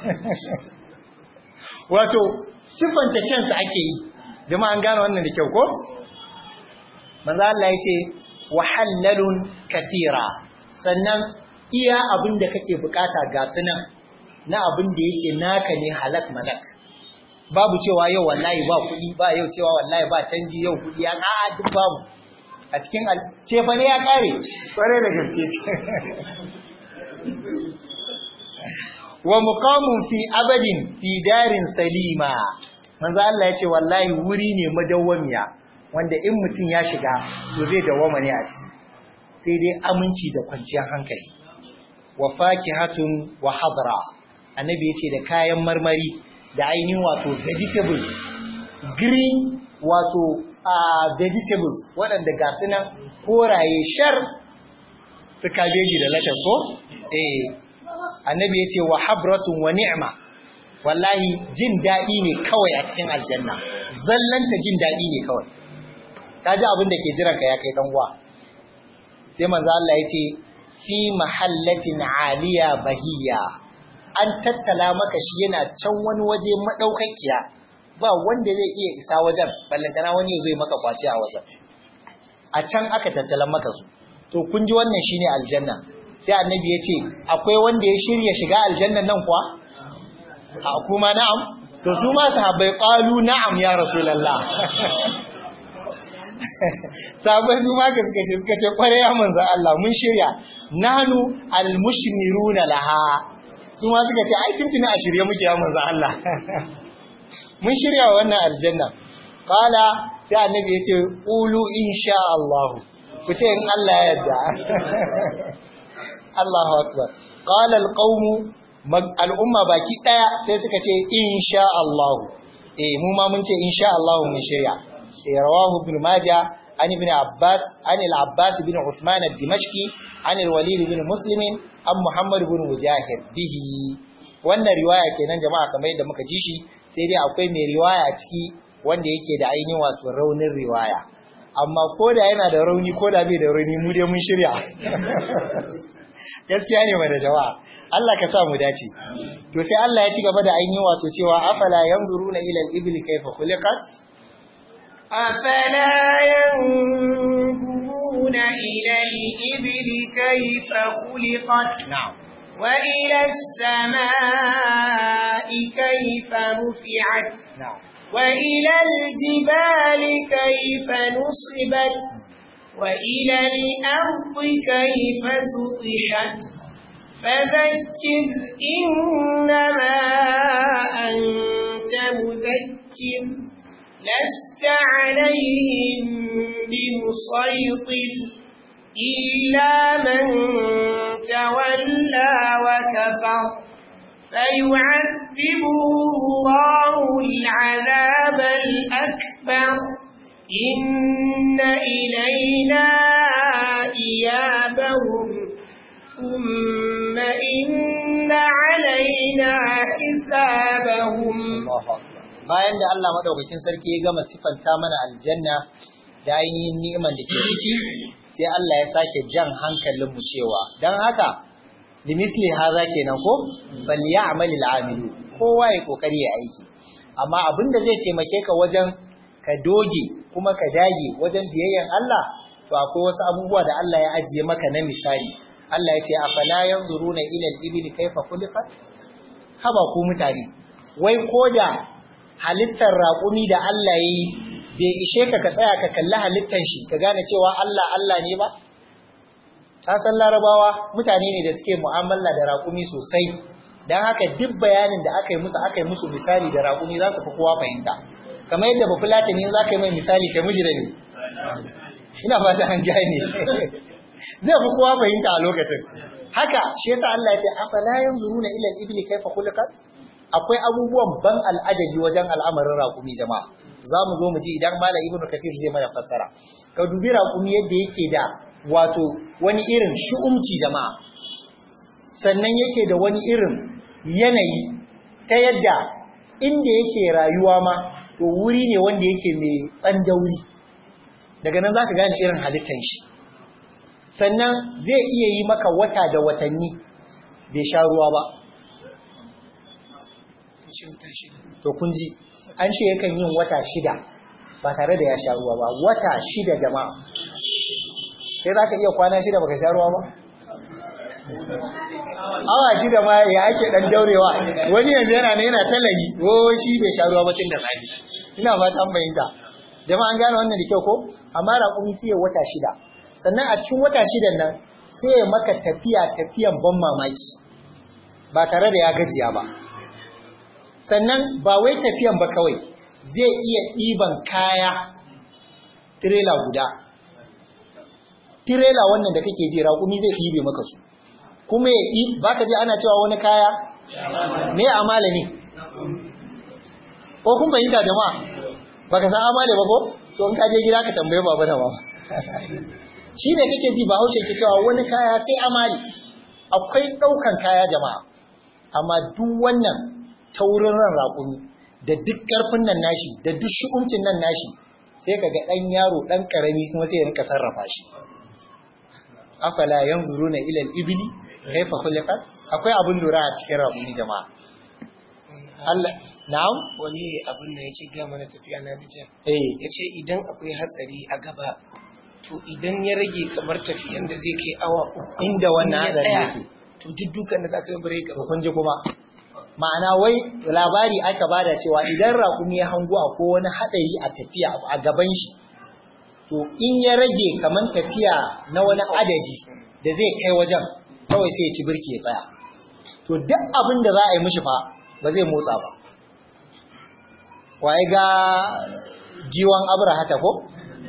wato siffanta kyansa ake yi jama'a an gane wannan da kyau ko manzo Allah ya ce wahallalun kathira sannan iya abin da kake bukata ga sunan na abin da yake naka ne halak malak babu cewa yau wallahi ba kuɗi ba yau cewa wallahi ba canji yau kuɗi ya a duk babu a cikin cefa ne ya kare kware da gaske wa muqamun fi abadin fi darin salima manzo Allah ya ce wallahi wuri ne madawwamiya wanda in mutum ya shiga to zai dawwama ne a ciki sai dai aminci da kwanciyar hankali wa fakihatun wa hadra annabi ya ce da kayan marmari da ainihin wato vegetables green wato uh, vegetables waɗanda ga su nan koraye shar su kabeji da latas ko eh annabi ya ce wa habratun wa ni'ma wallahi jin daɗi ne kawai a cikin aljanna zallanta jin daɗi ne kawai ka ji abin da ke jiranka ya kai ɗan uwa sai manzo Allah ya ce fi mahallatin aliya bahiya an tattala maka shi yana can wani waje madaukakiya ba wanda zai iya isa wajen ballantana wani zai maka kwace a wajen a can aka tattala maka su to kun ji wannan shine aljanna sai annabi ya ce akwai wanda ya shirya shiga aljannan nan kuwa a kuma na'am to su ma sahabbai qalu na'am ya rasulullah sahabbai su ma ka suka ce suka ce kware ya manzo Allah mun shirya nahnu almushmiruna laha su ma suka ce ai tuntuni a shirye muke ya manzo Allah mun shirya wannan aljanna qala sai annabi ya ce qulu insha Allah ku ce in Allah ya yarda Allahu akbar qala alqawmu al'umma baki daya sai suka ce insha Allah eh mu ma mun ce insha Allah mun shirya eh rawahu ibn majah an ibn abbas an al-abbas ibn uthman ad-dimashqi an al-walid ibn muslim an muhammad ibn mujahid bihi wannan riwaya kenan jama'a kamar yadda muka ji shi sai dai akwai mai riwaya a ciki wanda yake da ainihin wato raunin riwaya amma koda yana da rauni koda bai da rauni mu dai mun shirya gaskiya ne mai da jama'a Allah ka sa mu dace to sai Allah ya ci gaba da ainihin wato cewa afala yanzuruna ila al-ibli kayfa khuliqat afala yanzuruna ila al-ibli kayfa khuliqat na'am wa ila as-samaa'i kayfa rufi'at na'am wa ila al-jibali kayfa nusibat وإلى الأرض كيف سطحت فذكر إنما أنت مذكر لست عليهم بمسيطر إلا من تولى وكفر فيعذبه الله العذاب الأكبر إن إلينا إيابهم ثم إن علينا حسابهم. bayan da Allah madaukakin sarki ya gama sifanta mana aljanna da ainihin ni'imar da ke ciki sai Allah ya sake jan hankalin mu cewa dan haka limithli haza kenan ko bal ya'mal al'amilu kowa ya kokari ya aiki amma abinda zai taimake ka wajen ka doge kuma ka dage wajen biyayyan Allah to akwai wasu abubuwa da Allah ya ajiye maka na misali. Allah ya ce afala yanzuruna ila al-ibli kayfa khuliqat haba ku mutane wai koda halittar raƙumi da Allah yayi bai ishe ka ka tsaya ka kalli halittar shi ka gane cewa Allah Allah ne ba. Ta san Larabawa mutane ne da suke mu'amala da raƙumi sosai dan haka duk bayanin da aka yi musu aka yi musu misali da raƙumi za su fi kowa fahimta kamar yadda bafulatani za ka yi mai misali kai miji da ni ina fata an gane zai fi kowa fahimta a lokacin haka shi yasa Allah ya ce afala yanzuruna ila al-ibli kayfa khuliqat akwai abubuwan ban al'ajabi wajen al'amarin raƙumi jama'a za mu zo mu ji idan malam ibnu kathir zai mana fassara ka dubi raƙumi yadda yake da wato wani irin shu'umci jama'a sannan yake da wani irin yanayi ta yadda inda yake rayuwa ma to wuri ne wanda yake mai tsandauri daga nan zaka gane irin halittar shi sannan zai iya yi maka wata da watanni bai sha ruwa ba to kun ji an ce yakan yin wata shida ba tare da ya sha ruwa ba wata shida jama'a sai zaka iya kwana shida baka sha ruwa ba awa shida ma ya ake dan daurewa wani yanzu yana ne yana talayi ko shi bai sha ruwa ba tun da safi ina ba ta bayyana jama'a an gane wannan da kyau ko amma raƙumi sai wata shida sannan a cikin wata shidan nan sai ya maka tafiya tafiyan ban mamaki ba tare da ya gajiya ba sannan ba wai tafiyan ba kawai zai iya ɗiban kaya tirela guda tirela wannan da kake ji raƙumi zai ɗibe maka su kuma ya ɗi ba ka ji ana cewa wani kaya me amala ne ko kun fahimta jama'a ba ka san amala ba ko to in ka je gida ka tambaye baba da mama shi ne kake ji ba haushe ke cewa wani kaya sai amali akwai ɗaukan kaya jama'a amma duk wannan taurin ran raƙumi da duk ƙarfin nan nashi da duk shu'umcin nan nashi sai ka ga ɗan yaro ɗan ƙarami kuma sai ya rinka sarrafa shi afala yanzuruna ila al-ibli kayfa khuliqat akwai abin lura a cikin raƙumi jama'a Allah na'am wani abin da yake ga mana tafiya na bijin eh yace idan akwai hatsari a gaba to idan ya rage kamar tafiyan da zai kai awa uku inda wannan hatsari yake to duk dukan da zaka yi bare gaba kun ji kuma ma'ana wai labari aka bada cewa idan raƙumi ya hango akwai wani hadari a tafiya a gaban shi to in ya rage kaman tafiya na wani adadi da zai kai wajen kawai sai ya ci birki ya tsaya to duk abin da za a yi mishi fa ba zai motsa ba waye ga giwan abraha ta ko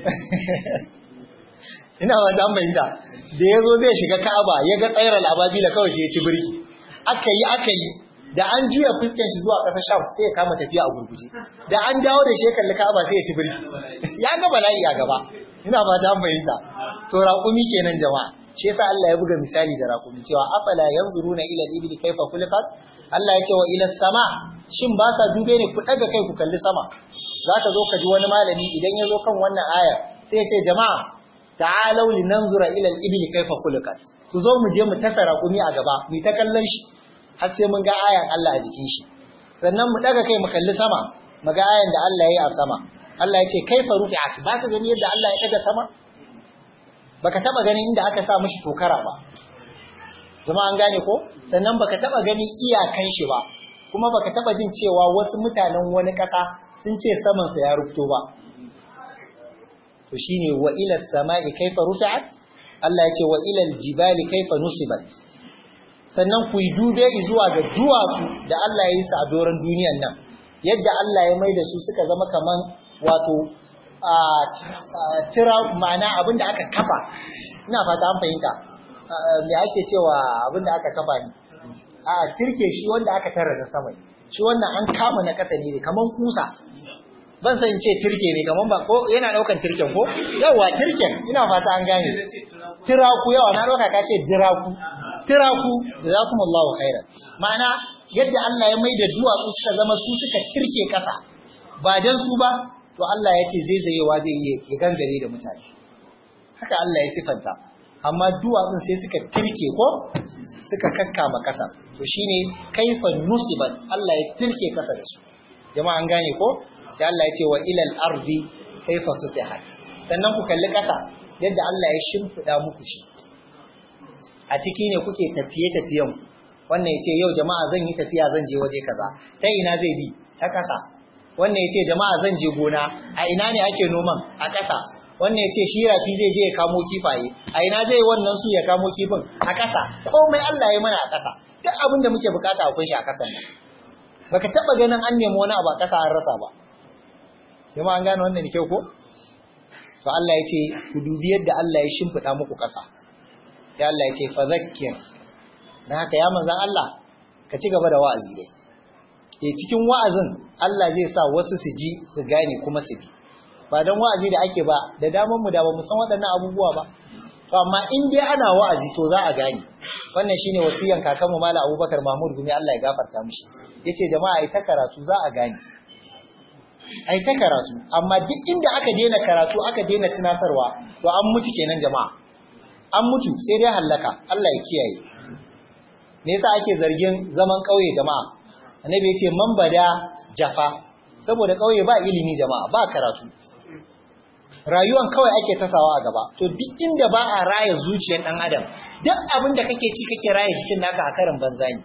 ina ba dan bayyana da yazo zai shiga Ka'aba ya ga tsayar al-ababila kawai sai ya ci birki aka yi aka yi da an juya fuskan shi zuwa ƙasar Sham sai ya kama tafiya a gurguje da an dawo da shi kalli Ka'aba sai ya ci birki ya ga bala'i a gaba ina ba dan bayyana to raƙumi kenan jama'a shi yasa Allah ya buga misali da raƙumi cewa afala yanzuruna ila al-ibli kayfa khuliqat Allah ya ce wa ila sama shin ba sa dube ne ku daga kai ku kalli sama zaka zo ka ji wani malami idan ya zo kan wannan aya sai ya ce jama'a ta'alu linanzura ila al-ibli kayfa khuliqat ku zo mu je mu tasa raƙumi a gaba mu ta kallon shi har sai mun ga ayan Allah a jikin shi sannan mu daga kai mu kalli sama mu ga ayan da Allah ya yi a sama Allah ya ce kaifa rufi'at ba ka gani yadda Allah ya daga sama baka taba gani inda aka sa mishi tokara ba zama an gane ko sannan baka taba gani iyakan shi ba kuma baka taba jin cewa wasu mutanen wani kasa sun ce saman sa ya rufto ba to shine wa ila samai kaifa rufi'at Allah ya ce wa ila aljibali kaifa nusibat sannan ku yi dube zuwa ga duwatsu da Allah ya yi su a doron duniyan nan yadda Allah ya mai da su suka zama kaman wato a tira ma'ana abinda aka kafa ina fata an fahimta me ake cewa abinda aka kafa ne a tirke shi wanda aka tara da sama shi wannan an kama na kasa ne kaman kusa ban san ce tirke ne kaman ba ko yana daukan tirken ko yawa tirken ina fata an gane tiraku yawa na dauka ka ce diraku tiraku jazakumullahu khairan ma'ana yadda Allah ya maida duwatsu suka zama su suka tirke kasa ba dan su ba to Allah ya ce zaizayewa zai yi ya gangare da mutane haka Allah ya sifanta amma duwatsun sai suka tirke ko suka kakkama kasa to shine kaifa nusibat Allah ya tirke kasa da su jama'a an gane ko sai Allah ya ce wa ilal ardi kaifa sutihat sannan ku kalli kasa yadda Allah ya shimfida muku shi a ciki ne kuke tafiye tafiyan wannan yace yau jama'a zan yi tafiya zan je waje kaza ta ina zai bi ta kasa wannan yace jama'a zan je gona a ina ne ake noman a kasa wannan yace shi rafi zai je ya kamo kifaye a ina zai wannan su ya kamo kifin a kasa komai Allah ya mana a kasa duk abin da muke bukata akwai shi a kasan nan baka taba ganin an nemi wani abu a kasa an rasa ba jama'a an gane wannan ne kyau ko to Allah yace ku dubi yadda Allah ya shimfida muku kasa sai Allah ya ce fa zakkir dan haka ya manzan Allah ka ci gaba da wa'azi dai eh cikin wa'azin Allah zai sa wasu su ji su gane kuma su bi ba dan wa'azi da ake ba da daman mu da ba mu san waɗannan abubuwa ba to amma in dai ana wa'azi to za a gane wannan shine wasiyan kakanmu Malam Abubakar Mahmud Gumi Allah ya gafarta mishi yace jama'a ai ta karatu za a gane ai ta karatu amma duk inda aka daina karatu aka daina tunatarwa to an mutu kenan jama'a an mutu sai dai hallaka Allah ya kiyaye me yasa ake zargin zaman kauye jama'a annabi yace man bada jafa saboda kauye ba ilimi jama'a ba karatu rayuwan kawai ake tasawa a gaba to duk inda ba a raya zuciyar dan adam duk abin da kake ci kake raya jikin naka a karin banza ne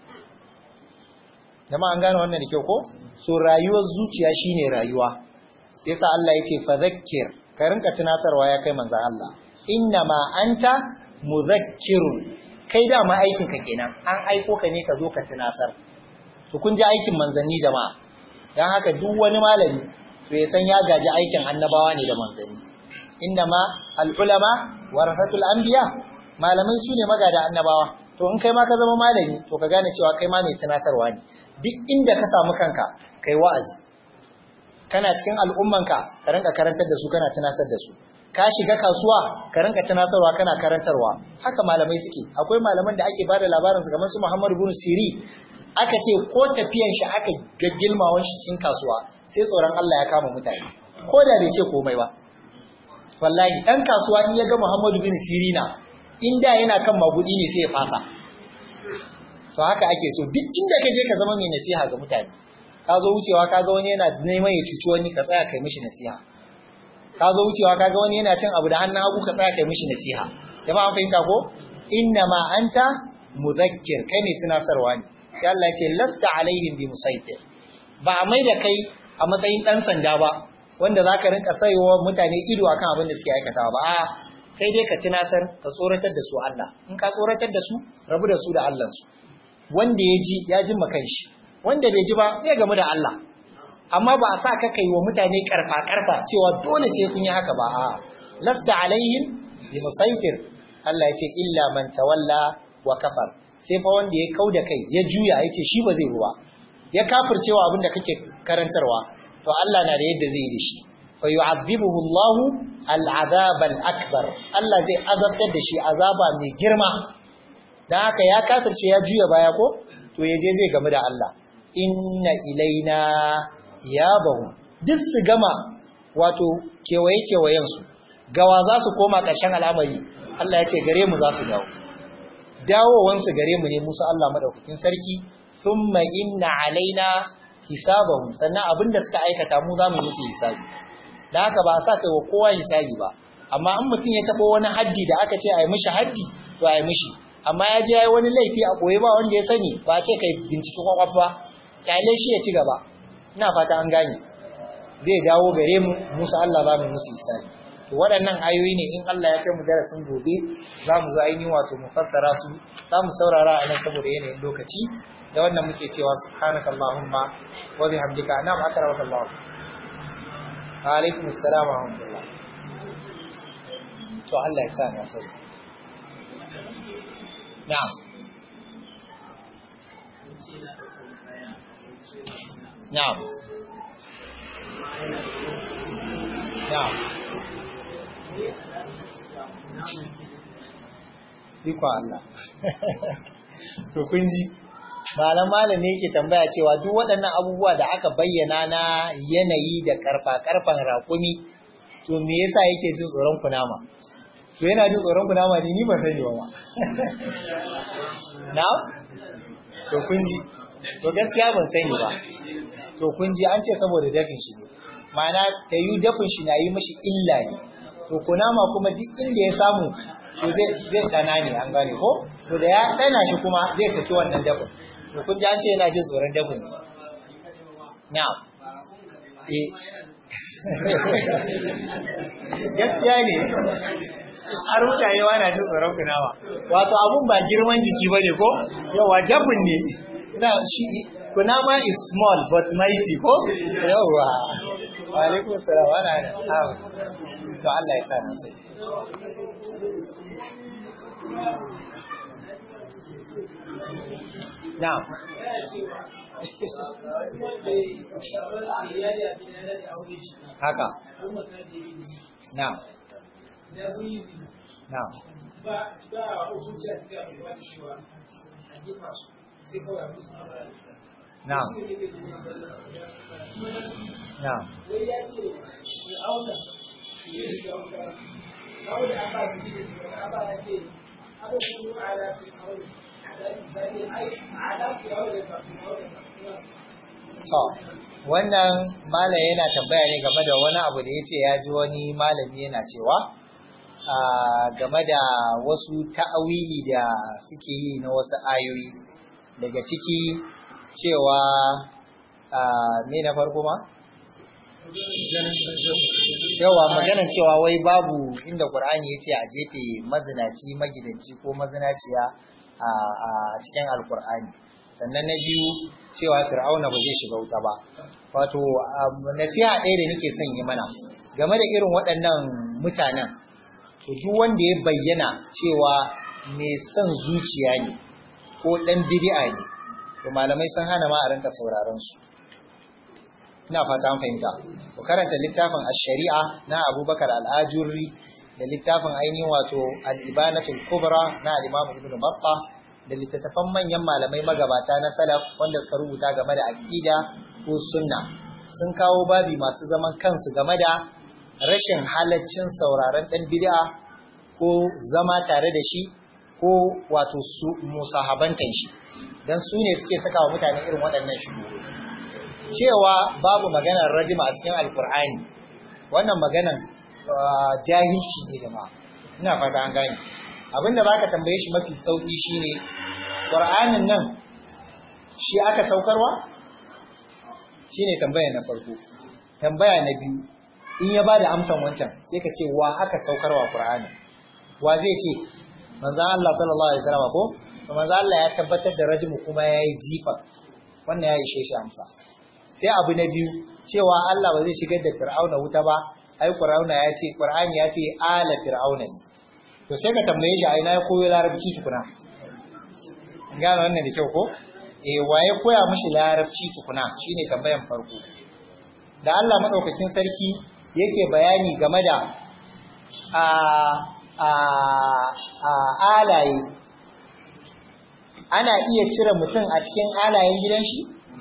jama'a an gane wannan da kyau ko so rayuwar zuciya shine rayuwa yasa Allah yace fa zakkir ka rinka tunatarwa ya kai manzon Allah innama anta muzakkirun kai da ma aikin ka kenan an aiko ka ne ka zo ka tunasar to kun ji aikin manzanni jama'a dan haka duk wani malami to ya san ya gaji aikin annabawa ne da manzanni innama al-ulama warasatul anbiya malamai sune magada annabawa to in kai ma ka zama malami to ka gane cewa kai ma mai tunasarwa ne duk inda ka samu kanka kai wa'azi kana cikin al'ummanka ka rinka karantar da su kana tunasar da su ka shiga kasuwa ka rinka tunasarwa kana karantarwa haka malamai suke akwai malaman da ake bada labarin su kamar su Muhammad ibn Siri aka ce ko tafiyan shi aka gaggilmawan shi cikin kasuwa sai tsoron Allah ya kama mutane ko da bai ce komai ba wallahi dan kasuwa in ya ga Muhammad ibn Sirina inda yana kan magudi ne sai ya fasa to haka ake so duk inda ka je ka zama mai nasiha ga mutane ka zo wucewa ka ga wani yana neman ya cuci wani ka tsaya kai mishi nasiha ka zo wucewa ka ga wani yana cin abu da hannun hagu ka tsaya kai mishi nasiha jama'a an fahimta ko innama anta muzakkir kai mai tunasarwa ne sai Allah ya ce lasta alaihim bi musaitir ba a mai da kai a matsayin dan sanda ba wanda zaka rinka sayowa mutane ido akan abin da suke aikatawa ba a kai dai ka tunasar ka tsoratar da su Allah in ka tsoratar da su rabu da su da Allah su wanda ya ji ya ji makan shi wanda bai ji ba zai gamu da Allah amma ba a sa ka kai wa mutane karfa karfa cewa dole sai kun yi haka ba a lasta alaihim bi musaitir Allah ya ce illa man tawalla wa kafar sai fa wanda ya kauda kai ya juya yace shi ba zai ruwa ya kafircewa abin da kake karantarwa to Allah na da yadda zai yi da shi fa yu'adhibuhu Allahu al'adab al-akbar Allah zai azabtar da shi azaba mai girma dan haka ya kafirce ya juya baya ko to yaje zai gamu da Allah inna ilaina iyabahum duk su gama wato kewaye kewayen su gawa za su koma ƙarshen al'amari Allah ya ce gare mu za su dawo dawowan su gare mu ne Musa Allah madaukakin sarki thumma inna alaina hisabahum sannan abinda suka aikata mu za mu musu hisabi da haka ba a sa kai wa kowa hisabi ba amma in mutum ya tabo wani haddi da aka ce a yi mishi haddi to a yi mishi amma ya je ya yi wani laifi a koyi ba wanda ya sani ba ce kai bincike kwakwaf ba kyale shi ya ci gaba ina fata an gane zai dawo gare mu Musa Allah ba mu musu hisabi to waɗannan ayoyi ne in Allah ya kai mu darasin gobe za mu zo ainihin wato mu fassara su za mu saurara a nan saboda yanayin lokaci da wannan muke cewa subhanaka allahumma wa bihamdika na'am akramaka Allah wa alaikum assalam wa rahmatullah to Allah ya sa na sani na'am na'am na'am iko Allah to kun ji malam malam ne yake tambaya cewa duk waɗannan abubuwa da aka bayyana na yanayi da karfa-karfan raƙumi to me yasa yake jin tsoron kunama to yana jin tsoron kunama ne ni ba sani ba na to kun ji to gaskiya ban sani ba to kun ji an ce saboda dafin shi ne ma'ana ta yi dafin shi na yi mashi illa ne to kunama kuma duk inda ya samu to zai zai dana ne an gane ko to da ya dana shi kuma zai tafi wannan dafin to kun ji an ce yana jin tsoron dafin ne na'am eh gaskiya ne har mutane wa na jin tsoron kunawa wato abun ba girman jiki bane ko yawa dafin ne ina shi kunama is small but mighty ko yawa wa alaikum salam ana ah to Allah ya sa mu sai na'am haka na'am na'am na'am na'am To, wannan malam yana tambaya ne game da wani abu da ya ce ya ji wani malami yana cewa game da wasu ta'awili da suke yi na wasu ayoyi daga ciki cewa me na farko ma? Yawa maganan cewa wai babu inda Qur'ani ya ce a jefe mazinaci magidanci ko mazinaciya a cikin Alƙur'ani. Sannan na biyu cewa Fir'auna ba zai shiga wuta ba. Wato nasiha ɗaya da nake son yi mana game da irin waɗannan mutanen. To duk wanda ya bayyana cewa mai son zuciya ne ko ɗan bid'a ne, to malamai sun hana ma a rinka sauraron su. Ina fata an fahimta. Ku karanta littafin Ash-Shari'a na Abubakar Al-Ajurri da littafin ainihin wato Al-Ibanatul Kubra na Al-Imam Ibn Battah da littattafan manyan malamai magabata na salaf wanda suka rubuta game da aqida ko sunna. Sun kawo babi masu zaman kansu game da rashin halaccin sauraron dan bid'a ko zama tare da shi ko wato su musahabantan shi. Dan su ne suke saka wa mutane irin waɗannan shubuhu. Cewa babu maganar rajima a cikin Alkur'ani, wannan maganar jahilci ne da ma, ina fata an gane. Abinda za ka tambaye shi mafi sauƙi shi ne, ƙur'anin nan shi aka saukarwa? Shi ne tambaya na farko. Tambaya na biyu, in ya ba da amsan wancan, sai ka ce wa aka saukarwa ƙur'anin? Wa zai ce, manzan Allah sallallahu Alaihi wasallam ko? Manzan Allah ya tabbatar da rajimu kuma ya yi jifa, wannan ya ishe shi amsa. Sai abu na biyu cewa Allah ba zai shigar da Fir'auna wuta ba, ai Fir'auna ya ce Qur'ani ya ce ala Fir'auna ne. To sai ka tambaye shi a ina ya koyo larabci tukuna. Gane wannan da kyau ko? Eh waye koya mishi larabci tukuna shine tambayan farko. Da Allah madaukakin sarki yake bayani game da a a a alaye. Ana iya cire mutum a cikin alayen gidan shi?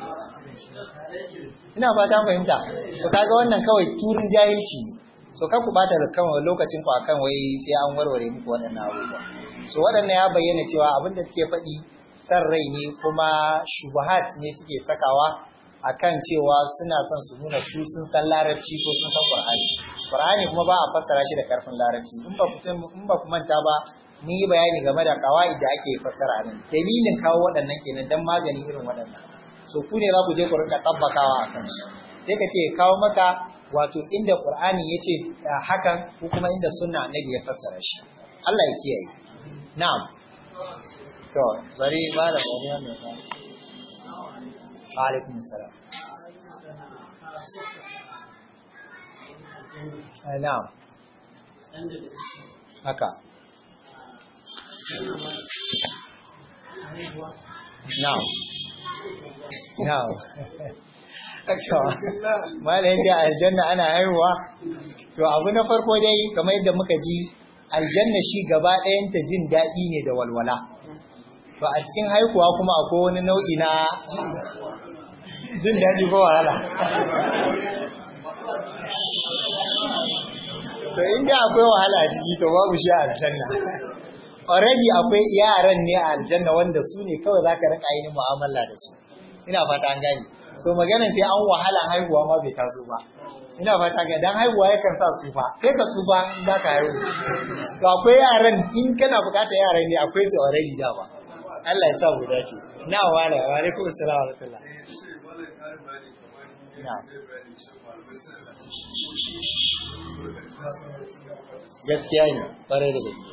Ina fata fahimta. So kaga wannan kawai turin jahilci ne. So kar ku bata kawai lokacin ku akan wai sai an warware muku waɗannan abubuwa. So waɗannan ya bayyana cewa abinda suke faɗi san rai ne kuma shubuhat ne suke sakawa akan cewa suna son su nuna su sun san larabci ko sun san Qur'ani. Qur'ani kuma ba a fassara shi da karfin larabci. In ba ku in ba ku manta ba mun yi bayani game da qawaid da ake fassara nan. Dalilin kawo waɗannan kenan dan magani irin waɗannan. So ku ne za ku je ku rinka tabbakawa a kansu. Sai ka ce kawo maka wato inda Qur'ani yace hakan ko kuma inda sunna annabi ya fassara shi Allah ya kiyaye na'am to bari malam wani wannan alaikum salam na'am haka na'am na'am Malam yadda aljanna ana haihuwa, to abu na farko dai kamar yadda muka ji aljanna shi gaba ɗayanta jin daɗi ne da walwala. To a cikin haihuwa kuma akwai wani nau'i na jin daɗi ko wahala. To inda akwai wahala a ciki to babu shi a aljanna. Already akwai yaran ne a aljanna wanda su ne kawai za ka rika yin mu'amala da su. Ina fata an gani. So maganar sai an wahala haihuwa ma bai taso ba. Ina fata ga dan haihuwa yakan sa tsufa. Sai ka tsufa in za ka haihu. To akwai yaran in kana bukatar yaran ne akwai su already da ba. Allah ya sa mu dace. Na wala wa alaikum assalam wa rahmatullah. Na. Gaskiya ne, bare da gaskiya.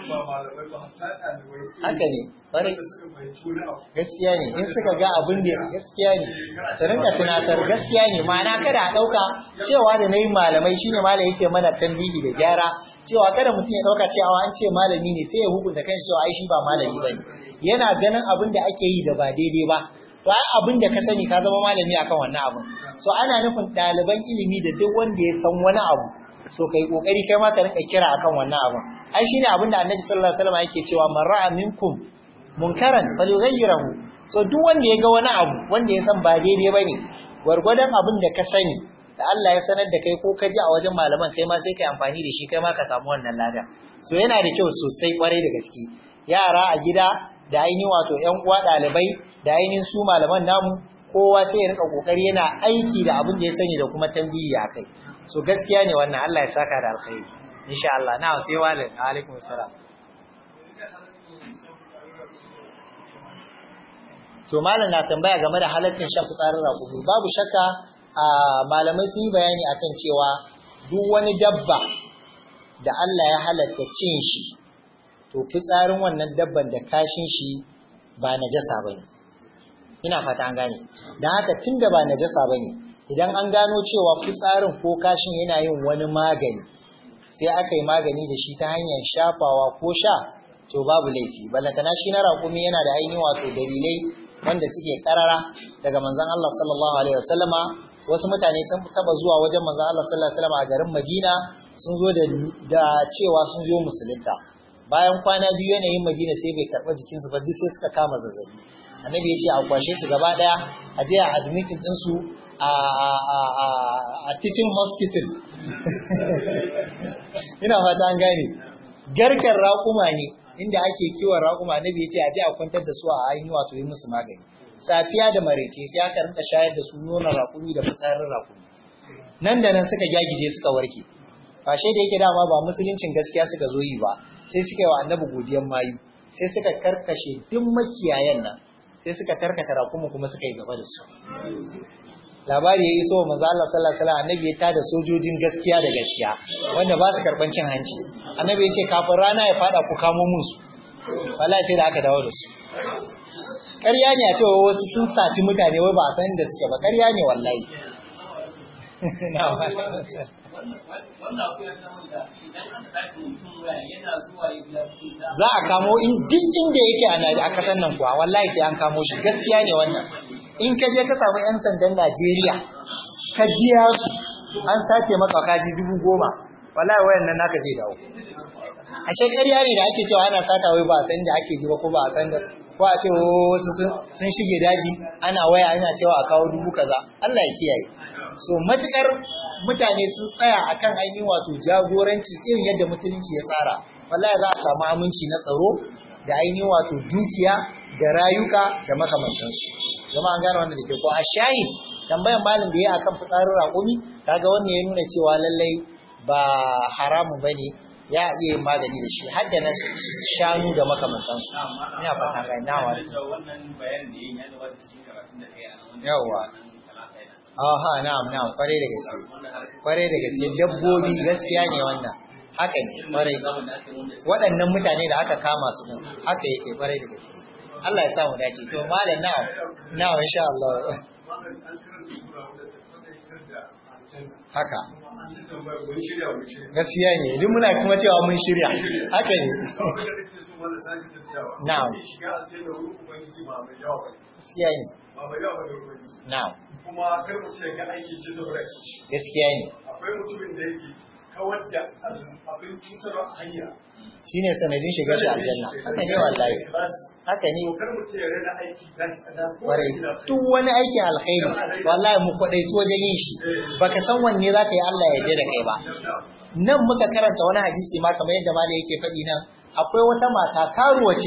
Haka ne, bare gaskiya ne, in suka ga abin da gaskiya ne, su rinka tunatar gaskiya ne, ma'ana kada a ɗauka cewa da na yi malamai shine malam yake mana tambihi da gyara, cewa kada mutum ya ɗauka cewa an ce malami ne sai ya hukunta kan cewa ai shi ba malami ba ne. Yana ganin abin da ake yi da ba daidai ba, to ai abin da ka sani ka zama malami akan wannan abin. So ana nufin ɗaliban ilimi da duk wanda ya san wani abu, so kai kokari kai ma ka rinka kira akan wannan abin. Ai shine abin da Annabi sallallahu alaihi wasallam yake cewa man ra'a minkum munkaran falyughayyirhu. So duk wanda ya ga wani abu wanda ya san ba daidai bane, gwargwadon abin da ka sani da Allah ya sanar da kai ko ka ji a wajen malaman kai ma sai kai amfani da shi kai ma ka samu wannan lada. So yana da kyau sosai kwarai da gaske. Yara a gida da ainihin wato ƴan uwa ɗalibai da ainihin su malaman namu kowa sai ya rika kokari yana aiki da abin da ya sani da kuma tambayi a kai. So gaskiya ne wannan Allah ya saka da alkhairi insha Allah. Na sai walid alaikum salam. To malam na tambaya game da halaccin shan fitsarin raƙumi. Babu shakka a malamai sun yi bayani akan cewa duk wani dabba da Allah ya halatta cin shi to fitsarin wannan dabban da kashin shi ba najasa bane. Ina fata an gane. Dan haka tunda ba najasa bane, idan an gano cewa fitsarin ko kashin yana yin wani magani sai aka yi magani da shi ta hanyar shafawa ko sha to babu laifi. Balantana shi na raƙumi yana da ainihin wato dalilai wanda suke karara daga manzon Allah sallallahu alaihi wasallama. Wasu mutane sun taba zuwa wajen manzon Allah sallallahu alaihi wasallama a garin Madina, sun zo da, da cewa sun zo musulunta. Bayan kwana biyu yanayin Madina sai bai karɓa jikinsu ba, duk sai suka kama zazzabi. Annabi ya ce a kwashe su gaba daya a je a admitin ɗinsu a a a a teaching hospital. Ina fata an gane. Garkar raƙuma ne inda ake kiwon raƙuma. Annabi ya ce a je a kwantar da su a ainihi wato yi musu magani. Safiya da maraice sai aka rinka shayar da su nonon raƙumi da fitsarin raƙumi. Nan da nan suka gyagije suka warke. Fashe da yake dama ba musuluncin gaskiya suka zo yi ba, sai suka yi wa annabi godiyan mayu, sai suka karkashe duk makiyayan nan, sai suka tarkata raƙumin kuma suka yi gaba da su. Labari ya yi so manzo Allah sallallahu alaihi wasallam, annabi ya tada sojojin gaskiya da gaskiya wanda ba su karban cin hanci. Annabi ya ce kafin rana ya fada ku kamo mun su. Wallahi sai da aka dawo da su. Ƙarya ne a ce wasu sun saci mutane wai ba a san da suke ba, ƙarya ne wallahi. Za a kamo in duk inda yake a kasan nan kuwa wallahi sai an kamo shi. Gaskiya ne wannan. In ka je ka samu 'yan sandan Najeriya ka biya su an sace maka kaji dubu goma, wallahi wayannan naka zai dawo. Ashe ƙarya ne da ake cewa ana sata wai ba a san da ake ji ba ko ba a san da ko a ce wasu sun shige daji ana waya ana cewa a kawo dubu kaza. Allah ya kiyaye. So matukar mutane sun tsaya akan ainihin wato jagoranci irin yadda musulunci ya tsara, wallahi za a samu aminci na tsaro da ainihin wato dukiya da rayuka da makamantansu. Zama an gane wanda da ke ko a shahid tambayan malin da ya akan fitsarin raƙumi, kaga wannan ya nuna cewa lallai ba haramun bane, ya iya yin magani da shi har da na shanu da makamantansu. Ina fata ga nawa wannan bayanin da yin ya gabata cikin karatun da kai a wannan yawa aha na'am na'am kware da gaske kwarai da gaske dabbobi gaskiya ne wannan haka ne kwarai waɗannan mutane da aka kama su din haka yake kwarai da gaske Allah ya sa mu dace to malam na na insha Allah haka gaskiya ne idan muna kuma cewa mun shirya haka ne na'am gaskiya ne na'am kuma kar mu ce ga aiki ce saboda kishi gaskiya ne akwai mutumin da yake kawar da abin cutar hanya shine sanadin shigar shi aljanna haka ne wallahi haka ne kar mu ce rena aiki da kwarai duk wani aikin alkhairi wallahi mu kwadaitu wajen yin shi baka san wanne zaka yi Allah ya yarda da kai ba nan muka karanta wani hadisi ma kamar yadda malai yake faɗi nan akwai wata mata karuwa ce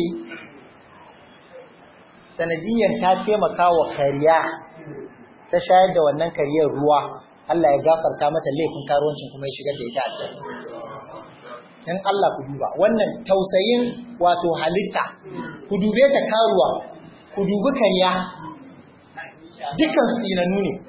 sanadiyan ta taimaka wa kariya ta shayar da wannan kariyar ruwa Allah ya gafarta mata laifin karuwancin kuma ya shigar da ita aljanna dan Allah ku duba wannan tausayin wato halitta ku dube ta karuwa ku dubi kariya dukkan su inanu ne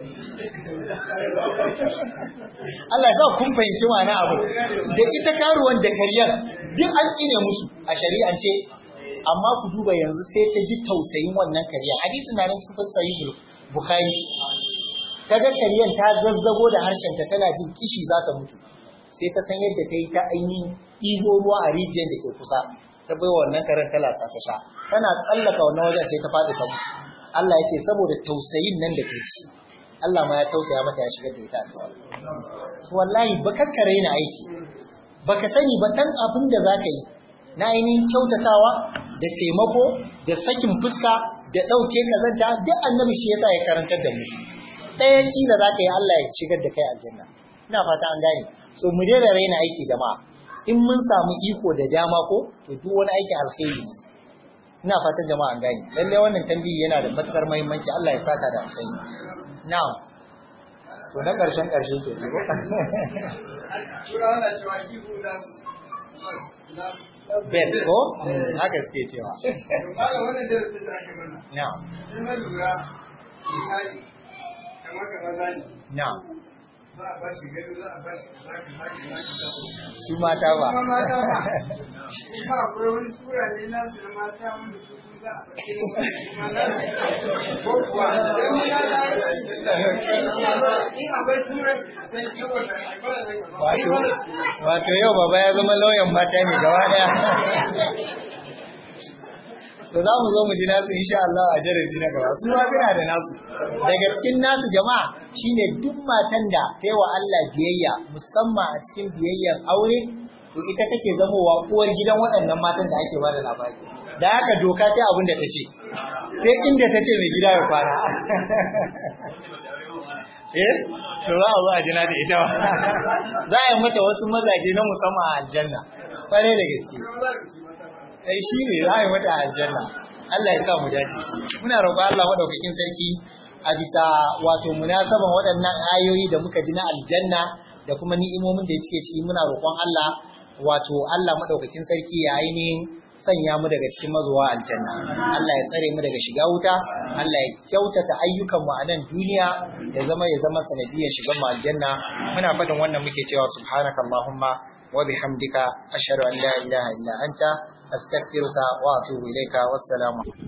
Allah ya sa kun fahimci ma'ana abu da ita karuwan da kariyar duk an tsine musu a shari'ance amma ku duba yanzu sai ta ji tausayin wannan kariya hadisi na nan cikin sahih Bukhari kaga kariyan ta zazzago da harshen ta tana jin kishi za ta mutu sai ta san yadda ta yi ta ainihin ɗibo ruwa a rijiyar da ke kusa ta bai wannan karen talasa ta sha tana tsallaka wannan wajen sai ta faɗi ta mutu Allah ya ce saboda tausayin nan da ta ci Allah ma ya tausaya mata ya shigar da ita a tsawon su wallahi ba kakkare na aiki baka sani ba dan abin da za ka yi na ainihin kyautatawa da taimako da sakin fuska da ɗauke kazanta duk annabi shi yasa ya karantar da mu ɗaya kila za ka yi Allah ya shigar da kai aljanna ina fata an gane so mu daina raina aiki jama'a in mun samu iko da dama ko to duk wani aiki alkhairi ne ina fatan jama'a an gane lalle wannan tambayi yana da matukar muhimmanci Allah ya saka da alkhairi na'am to na karshen karshe ke ko best ko haka suke cewa wannan darasin da ake mana na'am sai na lura misali kamar kamar zani na'am za a ba shi gado za a ba shi zaki zaki zaki zaki su mata ba kuma mata ba kuma akwai wani sura ne na su na mata wanda su sun za a sake ko kuwa don ni na na in akwai sura sai saboda wato wato yau baba ya zama lauyan mata ne gaba daya to za mu zo mu ji nasu insha Allah a darasi na gaba su ma suna da nasu daga cikin nasu jama'a shine duk matan da ta yi wa Allah biyayya musamman a cikin biyayyar aure to ita take zamowa uwar gidan waɗannan matan da ake ba da labari da haka doka sai abin da ta ce sai inda ta ce mai gida ya kwana eh to za a zo a jina da ita ba za a yi mata wasu mazaje na musamman a aljanna kware da gaske ai shi ne za a yi mata aljanna Allah ya sa mu dace muna roƙon Allah madaukakin sarki a bisa wato munasaban waɗannan ayoyi da muka ji na aljanna da kuma ni'imomin da yake ciki muna roƙon Allah wato Allah madaukakin sarki ya ainihin sanya mu daga cikin mazuwa aljanna Allah ya tsare mu daga shiga wuta Allah ya kyautata ayyukan mu a nan duniya ya zama ya zama sanadiyar shigan mu aljanna muna faɗin wannan muke cewa subhanakallahumma wa bihamdika ashhadu an la ilaha illa anta astaghfiruka wa atubu ilayka wassalamu